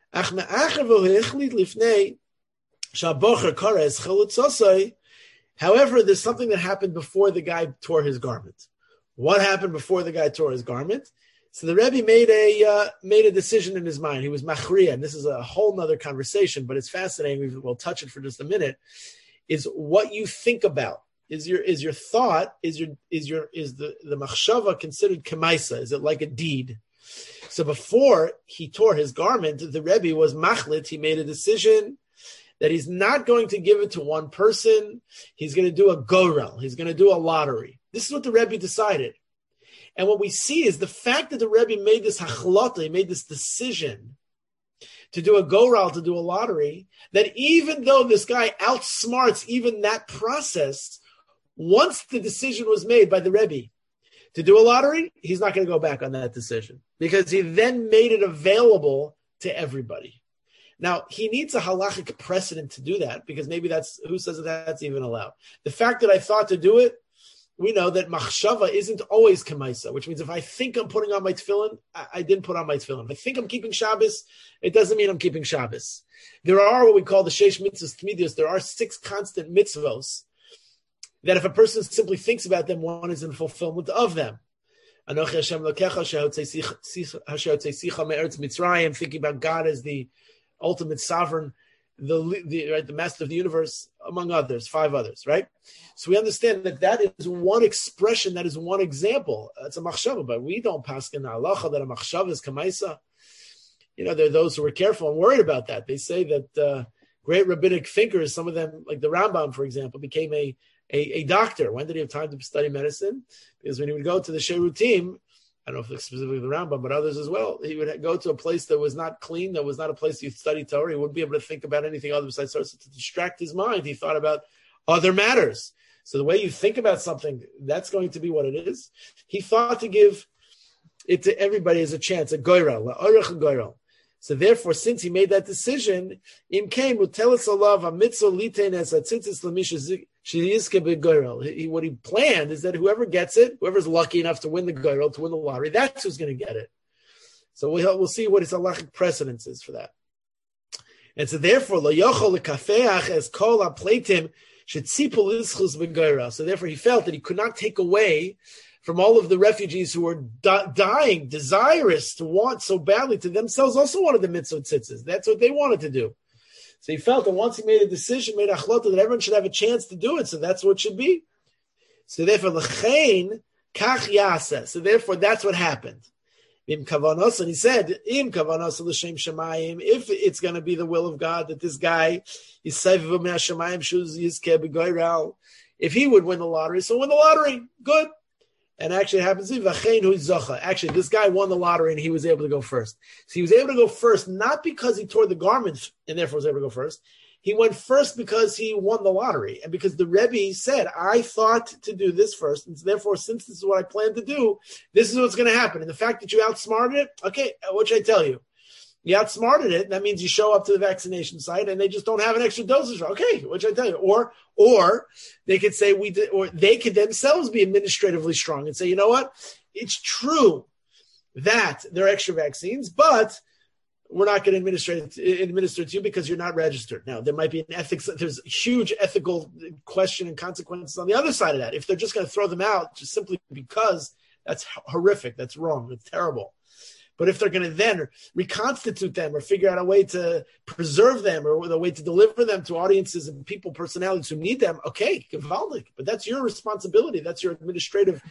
Speaker 1: however, there's something that happened before the guy tore his garment. What happened before the guy tore his garment? So the Rebbe made a decision in his mind. He was machriya, and this is a whole nother conversation, but it's fascinating. We'll touch it for just a minute. Is what you think about. Is your thought, is the machshava considered kemaisa? Is it like a deed? So before he tore his garment, the Rebbe was machlit. He made a decision that he's not going to give it to one person. He's going to do a gorel. He's going to do a lottery. This is what the Rebbe decided. And what we see is the fact that the Rebbe made this hachlata, he made this decision to do a gorel, to do a lottery, that even though this guy outsmarts even that process, once the decision was made by the Rebbe to do a lottery, he's not going to go back on that decision because he then made it available to everybody. Now, he needs a halachic precedent to do that because maybe who says that that's even allowed. The fact that I thought to do it, we know that machshava isn't always kemaisa, which means if I think I'm putting on my tefillin, I didn't put on my tefillin. If I think I'm keeping Shabbos, it doesn't mean I'm keeping Shabbos. There are what we call the sheish mitzvahs tmidios. There are 6 constant mitzvos that if a person simply thinks about them, one is in fulfillment of them. Anochi Hashem Elokecha shehotzeicha me'eretz Mitzrayim, thinking about God as the ultimate sovereign, the master of the universe, among others, 5 others, right? So we understand that is one expression, that is one example. It's a machshava, but we don't paskin halacha that a machshava is kamaisa. There are those who are careful and worried about that. They say that great rabbinic thinkers, some of them, like the Rambam, for example, became a doctor. When did he have time to study medicine? Because when he would go to the Sherutim, I don't know if it's specifically the Rambam, but others as well, he would go to a place that was not clean, that was not a place you'd study Torah. He wouldn't be able to think about anything other besides Torah. So to distract his mind, he thought about other matters. So the way you think about something, that's going to be what it is. He thought to give it to everybody as a chance, a goyrel, la'orech goyrel. So therefore, since he made that decision, im came utelis alav a mitzvah litein as a tzitzis l'mish sheyizke begoyrel. What he planned is that whoever gets it, whoever's lucky enough to win the goyrel, to win the lottery, that's who's going to get it. So we'll see what his halachic precedence is for that. And so therefore, lo yochol lekafeach as kol hapleitim shetzipul ischus begoyrel. So therefore, he felt that he could not take away from all of the refugees who were dying, desirous to want so badly to themselves, also wanted the mitzvah tzitzis. That's what they wanted to do. So he felt that once he made a decision, made achlota, that everyone should have a chance to do it. So that's what it should be. So therefore, l'chein kach yaseh. So therefore, that's what happened. Im kavanos, and he said, im kavanos l'shem shemayim, if it's going to be the will of God that this guy is seviv me'ashemayim shuz yizkeh b'goyrel, if he would win the lottery, so win the lottery, good. And actually it happens, actually this guy won the lottery and he was able to go first. So he was able to go first, not because he tore the garment and therefore was able to go first. He went first because he won the lottery. And because the Rebbe said, I thought to do this first. And so therefore, since this is what I plan to do, this is what's going to happen. And the fact that you outsmarted it, okay, what should I tell you? You outsmarted it. That means you show up to the vaccination site and they just don't have an extra dosage. Okay, what should I tell you? Or they could say or they could themselves be administratively strong and say, you know what? It's true that there are extra vaccines, but we're not going to administer it to you because you're not registered. Now, there might be there's a huge ethical question and consequences on the other side of that. If they're just going to throw them out just simply because, that's horrific, that's wrong, it's terrible. But if they're going to then reconstitute them or figure out a way to preserve them or a way to deliver them to audiences and people, personalities who need them, okay, gewaldig. But that's your responsibility. That's your administrative,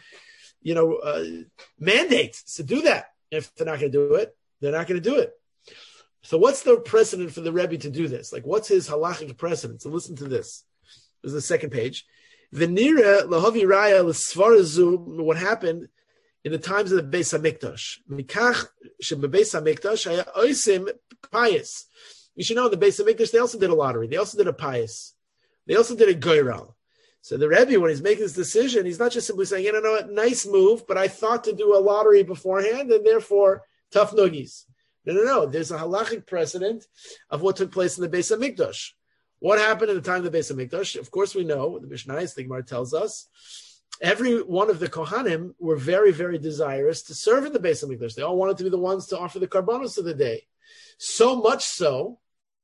Speaker 1: mandate to do that. If they're not going to do it, they're not going to do it. So what's the precedent for the Rebbe to do this? Like, what's his halachic precedent? So listen to this. This is the second page. V'nira lahavi raya l'svarazu, what happened in the times of the Beis HaMikdash. Mikach shebebeis HaMikdash haya oisim pious. You should know in the Beis HaMikdash they also did a lottery. They also did a pious. They also did a goyrel. So the Rebbe, when he's making this decision, he's not just simply saying, you know what, nice move, but I thought to do a lottery beforehand, and therefore tough noogies. No. There's a halachic precedent of what took place in the Beis HaMikdash. What happened in the time of the Beis HaMikdash? Of course, we know the Mishnayos, the Gemara tells us. Every one of the Kohanim were very, very desirous to serve in the Beis HaMikdash. They all wanted to be the ones to offer the karbanos of the day. So much so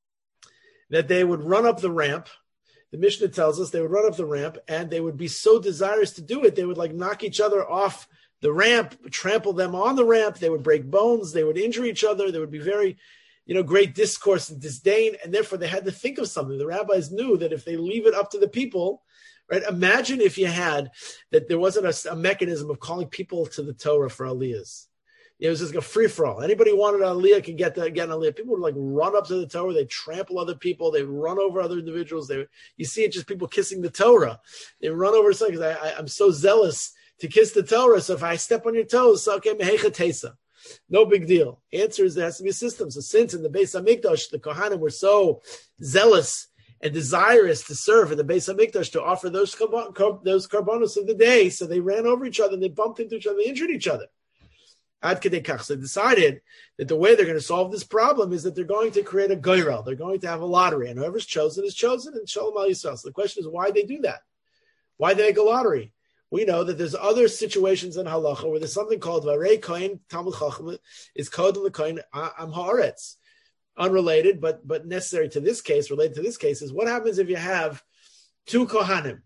Speaker 1: that they would run up the ramp. The Mishnah tells us they would run up the ramp and they would be so desirous to do it, they would knock each other off the ramp, trample them on the ramp. They would break bones. They would injure each other. There would be very, great discourse and disdain. And therefore they had to think of something. The rabbis knew that if they leave it up to the people, right? Imagine if you had that there wasn't a mechanism of calling people to the Torah for aliyahs. It was just a free-for-all. Anybody who wanted an aliyah could get an aliyah. People would run up to the Torah. They trample other people. They run over other individuals. You see it just people kissing the Torah. They run over something because I'm so zealous to kiss the Torah. So if I step on your toes, okay, mehecha tesa. No big deal. Answer is there has to be a system. So since in the Beis HaMikdash, the Kohanim were so zealous and desirous to serve in the Beis HaMikdash to offer those karbanos of the day, so they ran over each other and they bumped into each other, they injured each other. Ad kedei kach. So they decided that the way they're going to solve this problem is that they're going to create a goyrel. They're going to have a lottery, and whoever's chosen is chosen, and Shalom Al Yisrael. So the question is, why they do that? Why they make a lottery? We know that there's other situations in halacha where there's something called Varei Kohen Talmud Chacham is called the Kohen Am Haaretz. Unrelated, but necessary to this case, related to this case, is what happens if you have two Kohanim.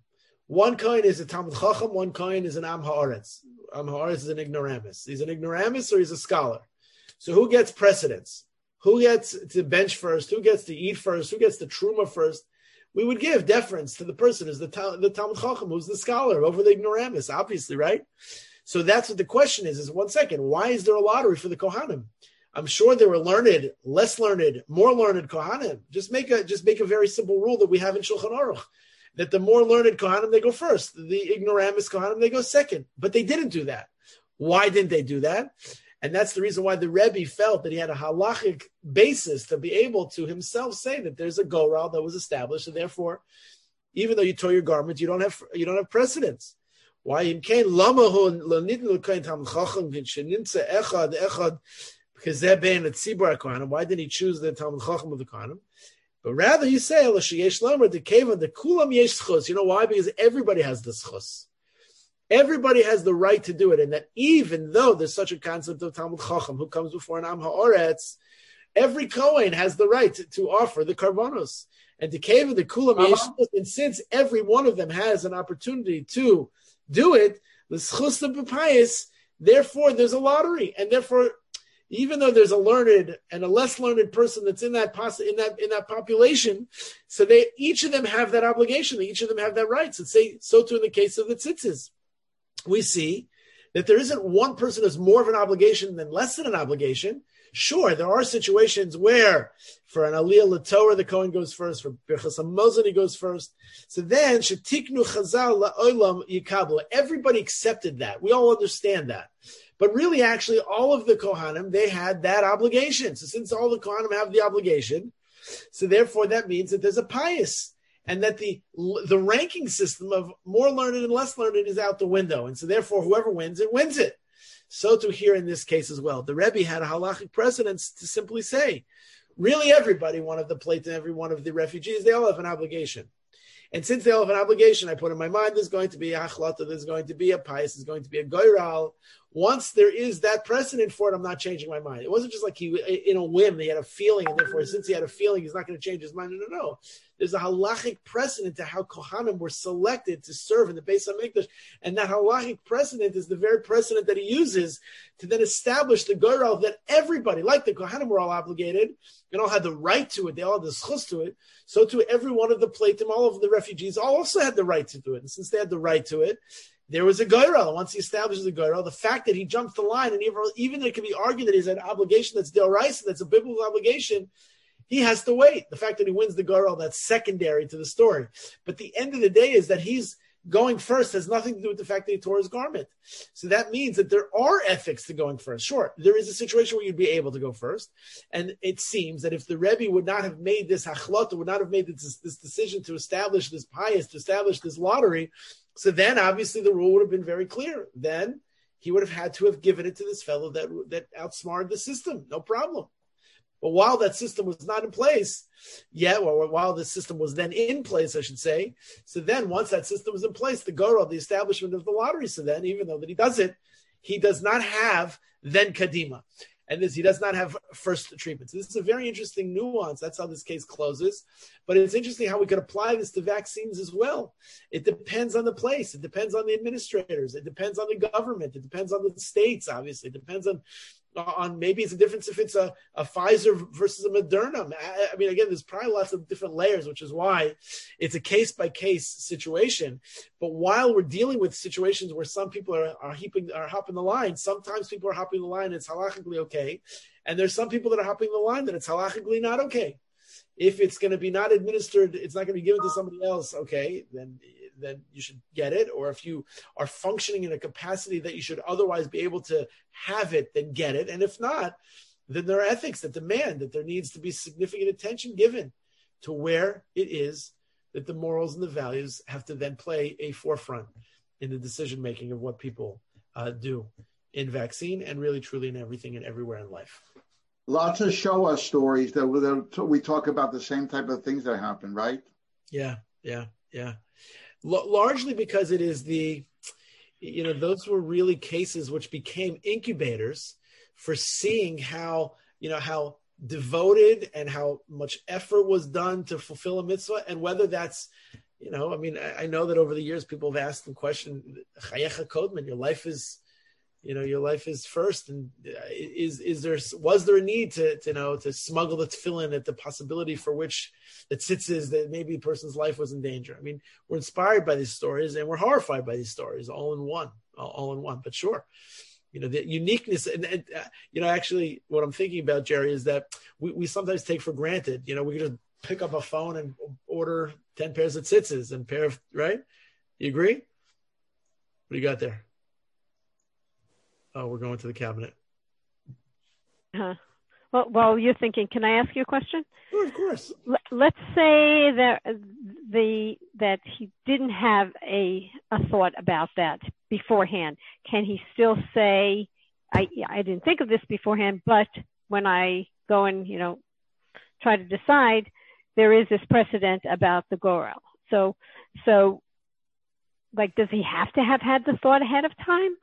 Speaker 1: One Kohen is a Talmud Chacham, one Kohen is an Am Haaretz. Am Haaretz is an ignoramus. He's an ignoramus or he's a scholar. So who gets precedence? Who gets to bench first? Who gets to eat first? Who gets the truma first? We would give deference to the person who's the Talmud Chacham, who's the scholar, over the ignoramus, obviously, right? So that's what the question is 1 second, why is there a lottery for the Kohanim? I'm sure there were learned, less learned, more learned Kohanim. Just make a very simple rule that we have in Shulchan Aruch, that the more learned Kohanim, they go first. The ignoramus Kohanim, they go second. But they didn't do that. Why didn't they do that? And that's the reason why the Rebbe felt that he had a halachic basis to be able to himself say that there's a goral that was established, and therefore, even though you tore your garment, you don't have precedence. Why? Because they're being a tzibur kohanim. Why didn't he choose the Talmud Chacham of the kohanim? But rather, you say the kulam yesh schus. You know why? Because everybody has the schus. Everybody has the right to do it, and that even though there's such a concept of Talmud Chacham who comes before an Am Haaretz, every Kohen has the right to offer the karbonos. And the keva the kulam yesh schus, and since every one of them has an opportunity to do it, the schus of b'payis, therefore there's a lottery, and therefore, even though there's a learned and a less learned person that's in that population, so they each of them have that obligation. Each of them have that right. So too in the case of the tzitzis, we see that there isn't one person who's more of an obligation than less than an obligation. Sure, there are situations where for an Aliyah L'Torah, the Kohen goes first, for Birchas HaMazon, he goes first. So then, Shetiknu Chazal La'olam Yikabel. Everybody accepted that. We all understand that. But really, actually, all of the Kohanim, they had that obligation. So since all the Kohanim have the obligation, so therefore that means that there's a pious, and that the ranking system of more learned and less learned is out the window. And so therefore, whoever wins it, wins it. So to here in this case as well. The Rebbe had a halachic precedence to simply say, really everybody, one of the plate and every one of the refugees, they all have an obligation. And since they all have an obligation, I put in my mind, there's going to be a achlata, there's going to be a pious, there's going to be a goyral. Once there is that precedent for it, I'm not changing my mind. It wasn't just like he, in a whim, he had a feeling, and therefore, since he had a feeling, he's not going to change his mind. No. There's a halachic precedent to how Kohanim were selected to serve in the Beis HaMikdash, and that halachic precedent is the very precedent that he uses to then establish the goyral that everybody, like the Kohanim, were all obligated, and all had the right to it, they all had the schus to it. So to every one of the platim, all of the refugees, all also had the right to do it. And since they had the right to it, there was a goyral. Once he establishes the goyral, the fact that he jumps the line, and even it can be argued that he's an obligation that's d'oraisa, that's a biblical obligation, he has to wait. The fact that he wins the goyral, that's secondary to the story. But the end of the day is that he's going first has nothing to do with the fact that he tore his garment. So that means that there are ethics to going first. Sure, there is a situation where you'd be able to go first. And it seems that if the Rebbe would not have made this hachlata, would not have made this decision to establish this pious, to establish this lottery, so then obviously the rule would have been very clear. Then he would have had to have given it to this fellow that outsmarted the system. No problem. But while that system was not in place, while the system was then in place, I should say, so then once that system was in place, the goral, the establishment of the lottery, so then even though that he does it, he does not have then kadima. And he does not have first treatment. So this is a very interesting nuance. That's how this case closes. But it's interesting how we could apply this to vaccines as well. It depends on the place. It depends on the administrators. It depends on the government. It depends on the states, obviously. It depends on maybe it's a difference if it's a Pfizer versus a Moderna. I mean, again, there's probably lots of different layers, which is why it's a case-by-case situation. But while we're dealing with situations where some people are hopping the line, sometimes people are hopping the line and it's halachically okay. And there's some people that are hopping the line that it's halachically not okay. If it's going to be not administered, it's not going to be given to somebody else, okay, then you should get it. Or if you are functioning in a capacity that you should otherwise be able to have it, then get it. And if not, then there are ethics that demand that there needs to be significant attention given to where it is that the morals and the values have to then play a forefront in the decision-making of what people do in vaccine and really truly in everything and everywhere in life.
Speaker 3: Lots of show us stories that we talk about the same type of things that happen, right?
Speaker 1: Yeah. Largely because it is those were really cases which became incubators for seeing how devoted and how much effort was done to fulfill a mitzvah, and whether that's I mean, I know that over the years people have asked the question, Chayecha Kodman, your life is first, and was there a need to smuggle the tefillin at the possibility for which the tzitzis that maybe a person's life was in danger? I mean, we're inspired by these stories and we're horrified by these stories, all in one. But sure, the uniqueness, and actually, what I'm thinking about, Jerry, is that we sometimes take for granted. We can just pick up a phone and order 10 pairs of tzitzis and right? You agree? What do you got there? Oh, we're going to the cabinet.
Speaker 5: Well, while you're thinking, can I ask you a question?
Speaker 1: Sure, of course.
Speaker 5: Let's say that that he didn't have a thought about that beforehand. Can he still say, I didn't think of this beforehand, but when I go and, try to decide, there is this precedent about the Gorel. So like, does he have to have had the thought ahead of time?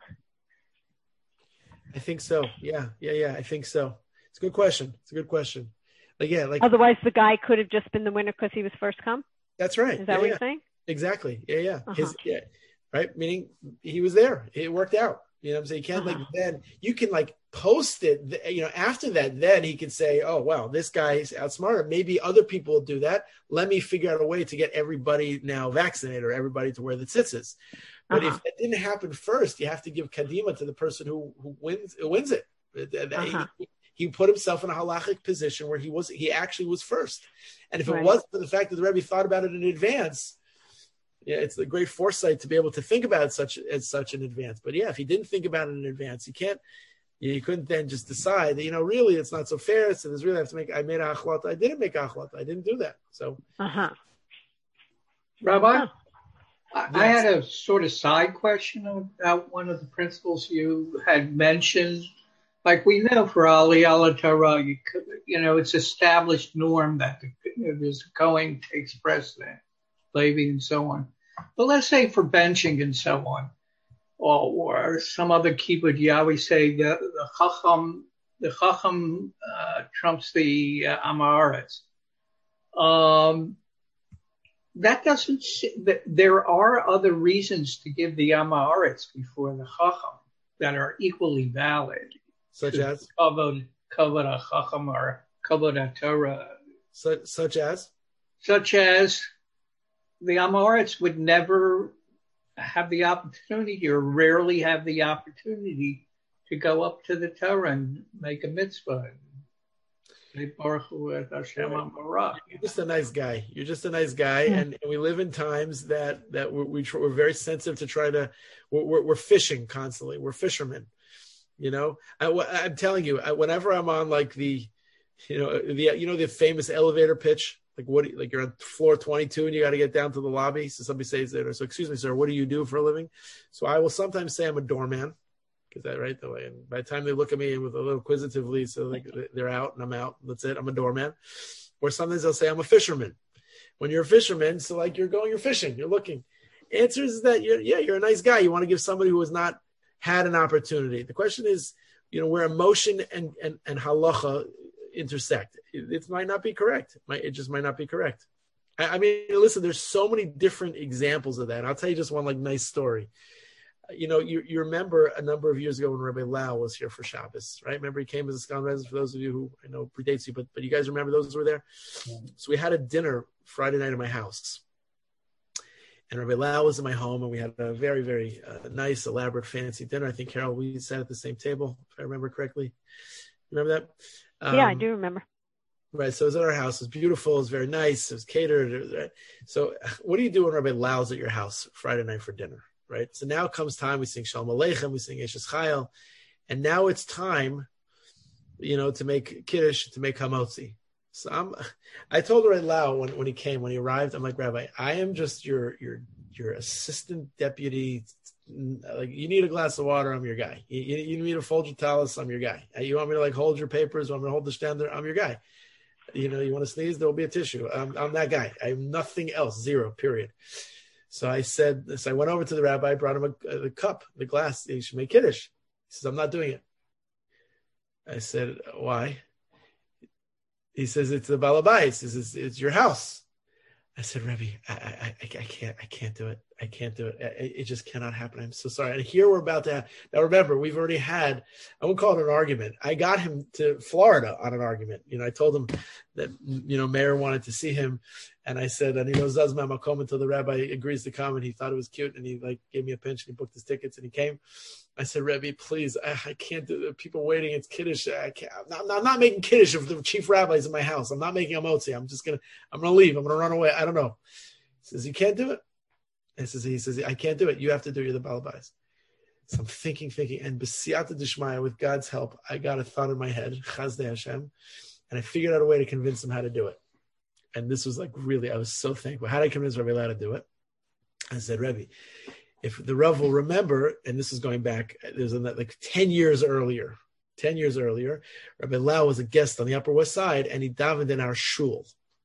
Speaker 1: I think so. Yeah. I think so. It's a good question. Otherwise
Speaker 5: the guy could have just been the winner because he was first come.
Speaker 1: That's right.
Speaker 5: Is that what you're saying?
Speaker 1: Exactly. Yeah.
Speaker 5: Uh-huh.
Speaker 1: Right. Meaning he was there. It worked out. You know what I'm saying? You can't then you can post it, after that, then he can say, oh, wow, this guy's outsmarted. Maybe other people will do that. Let me figure out a way to get everybody now vaccinated or everybody to wear the tzitzis. But if that didn't happen first, you have to give kadima to the person who wins it. He put himself in a halachic position where he actually was first. And if it wasn't for the fact that the Rebbe thought about it in advance, it's a great foresight to be able to think about it such in advance. But if he didn't think about it in advance, you couldn't then just decide that, really it's not so fair. So there's really have to I made a achlata. I didn't make a achlata. I didn't do that. So,
Speaker 4: Rabbi, I had a sort of side question about one of the principles you had mentioned. Like we know for Aliyah Torah, it's established norm that there's going takes precedent, Levi and so on. But let's say for benching and so on, or some other kibbutz, we say the Chacham trumps the Amaretz. That doesn't. There are other reasons to give the Amaretz before the Chacham that are equally valid.
Speaker 1: Such as?
Speaker 4: Kavod HaChacham or Kavod HaTorah.
Speaker 1: Such as?
Speaker 4: Such as the Amoritz would never have the opportunity or rarely have the opportunity to go up to the Torah and make a mitzvah. You're
Speaker 1: just a nice guy. And we live in times that we're very sensitive to try to, we're fishing constantly. We're fishermen. I'm telling you, whenever I'm on the famous elevator pitch, you're on floor 22 and you got to get down to the lobby. So somebody says that, so excuse me, sir, what do you do for a living? So I will sometimes say I'm a doorman, because that right the way. And by the time they look at me with a little inquisitively, so they're out and I'm out. That's it. I'm a doorman. Or sometimes they'll say I'm a fisherman. When you're a fisherman, so you're fishing, you're looking. Answer is that you're a nice guy. You want to give somebody who has not had an opportunity. The question is, where emotion and halacha intersect. It might not be correct. It just might not be correct. I mean, listen, there's so many different examples of that. I'll tell you just one nice story. You remember a number of years ago when Rabbi Lau was here for Shabbos, right? Remember he came as a Skan resident, for those of you who I know predates you, but you guys remember those who were there? Yeah. So we had a dinner Friday night at my house. And Rabbi Lau was in my home, and we had a very, very nice, elaborate, fancy dinner. I think, Carol, we sat at the same table, if I remember correctly. Remember that?
Speaker 5: Yeah, I do remember.
Speaker 1: Right, so it was at our house. It was beautiful. It was very nice. It was catered. Right? So what do you do when Rabbi Lau's at your house Friday night for dinner, right? So now comes time. We sing Shalom Aleichem. We sing Eshes Chayil. And now it's time, to make Kiddush, to make Hamotzi. So I told Rabbi Lau when he arrived, I'm like, Rabbi, I am just your assistant deputy. You need a glass of water, I'm your guy. You need me to fold your towels, I'm your guy. You want me to hold your papers, want me to hold the stander, I'm your guy. You want to sneeze, there'll be a tissue. I'm that guy. I have nothing else, zero, period. So I went over to the rabbi, brought him the cup, the glass. He should make Kiddush. He says, I'm not doing it. I said, why? He says, it's the balabais. He says, it's your house. I said, Rebbe, I can't do it. I can't do it. It just cannot happen. I'm so sorry. And here we're about to have, now remember, we've already had, I won't call it an argument. I got him to Florida on an argument. I told him that, Mayor wanted to see him. And I said, and he goes, Zazma Makom, until the rabbi agrees to come. And he thought it was cute. And he gave me a pinch and he booked his tickets and he came. I said, Rebbe, please, I can't do it. People waiting. It's Kiddush. I'm not making Kiddush if the chief rabbi's in my house. I'm not making a motzi. I'm going to leave. I'm going to run away. I don't know. He says, you can't do it. He says, I can't do it. You have to do it. You're the balabais. So I'm thinking, and b'siyata d'shmaya, with God's help, I got a thought in my head, Chazdei Hashem, and I figured out a way to convince him how to do it. And this was really, I was so thankful. How did I convince Rabbi Lau to do it? I said, Rebbe, if the Rav will remember, and this is going back, there's 10 years earlier, Rabbi Lau was a guest on the Upper West Side, and he davened in our shul.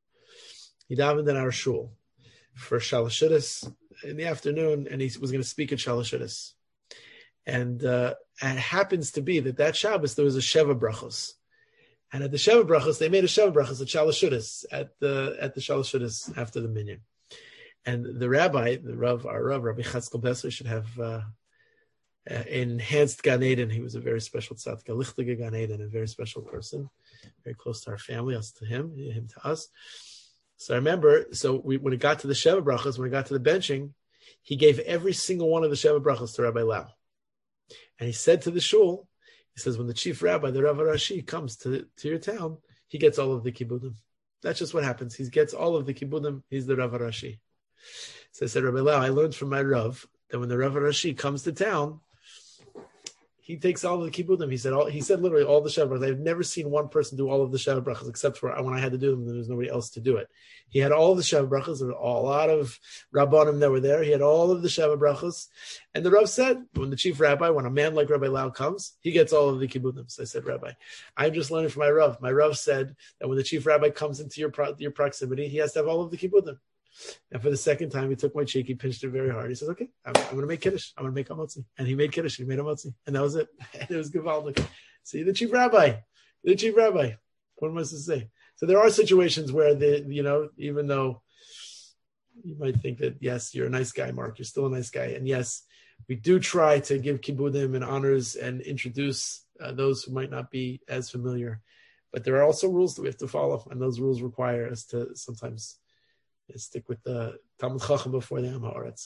Speaker 1: For Shalashudis in the afternoon, and he was going to speak at Shalashudis. And it happens to be that Shabbos there was a Sheva Brachos. And at the Sheva Brachos, they made a Sheva Brachos at Shalashudis, at the Shalashudis after the minyan. And the rabbi, our Rav, Rabbi Chatzkel Besser, should have enhanced Gan Eden. He was a very special tzaddik, a lichtige Gan Eden, a very special person, very close to our family, us to him to us. So I remember, when it got to the Sheva Brachos, when it got to the benching, he gave every single one of the Sheva Brachos to Rabbi Lau. And he said to the shul, he says, when the chief rabbi, the Rav Rashi, comes to your town, he gets all of the kibbudim. That's just what happens. He gets all of the kibbudim. He's the Rav Rashi. So I said, Rabbi Lau, I learned from my Rav that when the Rav Rashi comes to town, he takes all of the kibbudim. He said literally all the Sheva Brachos. I've never seen one person do all of the Sheva Brachos except for when I had to do them. There was nobody else to do it. He had all of the Sheva Brachos. There were a lot of Rabbanim that were there. He had all of the Sheva Brachos. And the Rav said, when the chief rabbi, when a man like Rabbi Lau comes, he gets all of the kibbudim. So I said, Rabbi, I'm just learning from my Rav. My Rav said that when the chief rabbi comes into your proximity, he has to have all of the kibbudim. And for the second time, he took my cheek, he pinched it very hard. He says, okay, I'm going to make Kiddush. I'm going to make a motzi. And he made Kiddush. He made a motzi. And that was it. And it was gewaldic. See, the chief rabbi. What am I supposed to say? So there are situations where, even though you might think that, yes, you're a nice guy, Mark, you're still a nice guy. And yes, we do try to give kibbudim and honors and introduce those who might not be as familiar. But there are also rules that we have to follow. And those rules require us to sometimes stick with the Talmud Chacham before the Am Haaretz.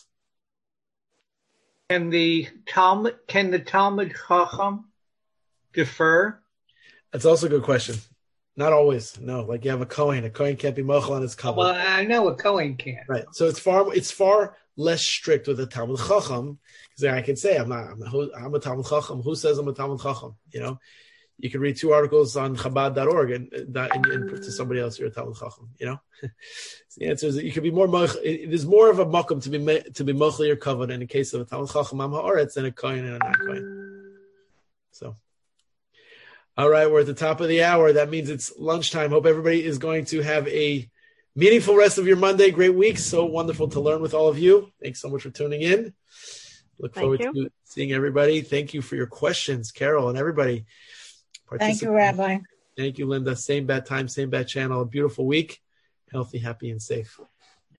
Speaker 4: Can the Talmud Chacham defer?
Speaker 1: That's also a good question. Not always. No, like you have a Kohen. A Kohen can't be mochel on his cover.
Speaker 4: Well, I know a Kohen can't.
Speaker 1: Right. So it's far less strict with the Talmud Chacham, because I can say I'm a Talmud Chacham. Who says I'm a Talmud Chacham? You can read 2 articles on Chabad.org and to somebody else, you're a Talmud Chacham, So the answer is that you could be more, there's more of a makom to be mochli or covered in the case of a Talmud Chacham Am Haaretz than a Kohen and a non-Kohen. So, all right, we're at the top of the hour. That means it's lunchtime. Hope everybody is going to have a meaningful rest of your Monday. Great week. So wonderful to learn with all of you. Thanks so much for tuning in. Look forward to seeing everybody. Thank you for your questions, Carol and everybody.
Speaker 2: Thank you, Rabbi.
Speaker 1: Thank you, Linda. Same bad time, same bad channel. A beautiful week. Healthy, happy, and safe.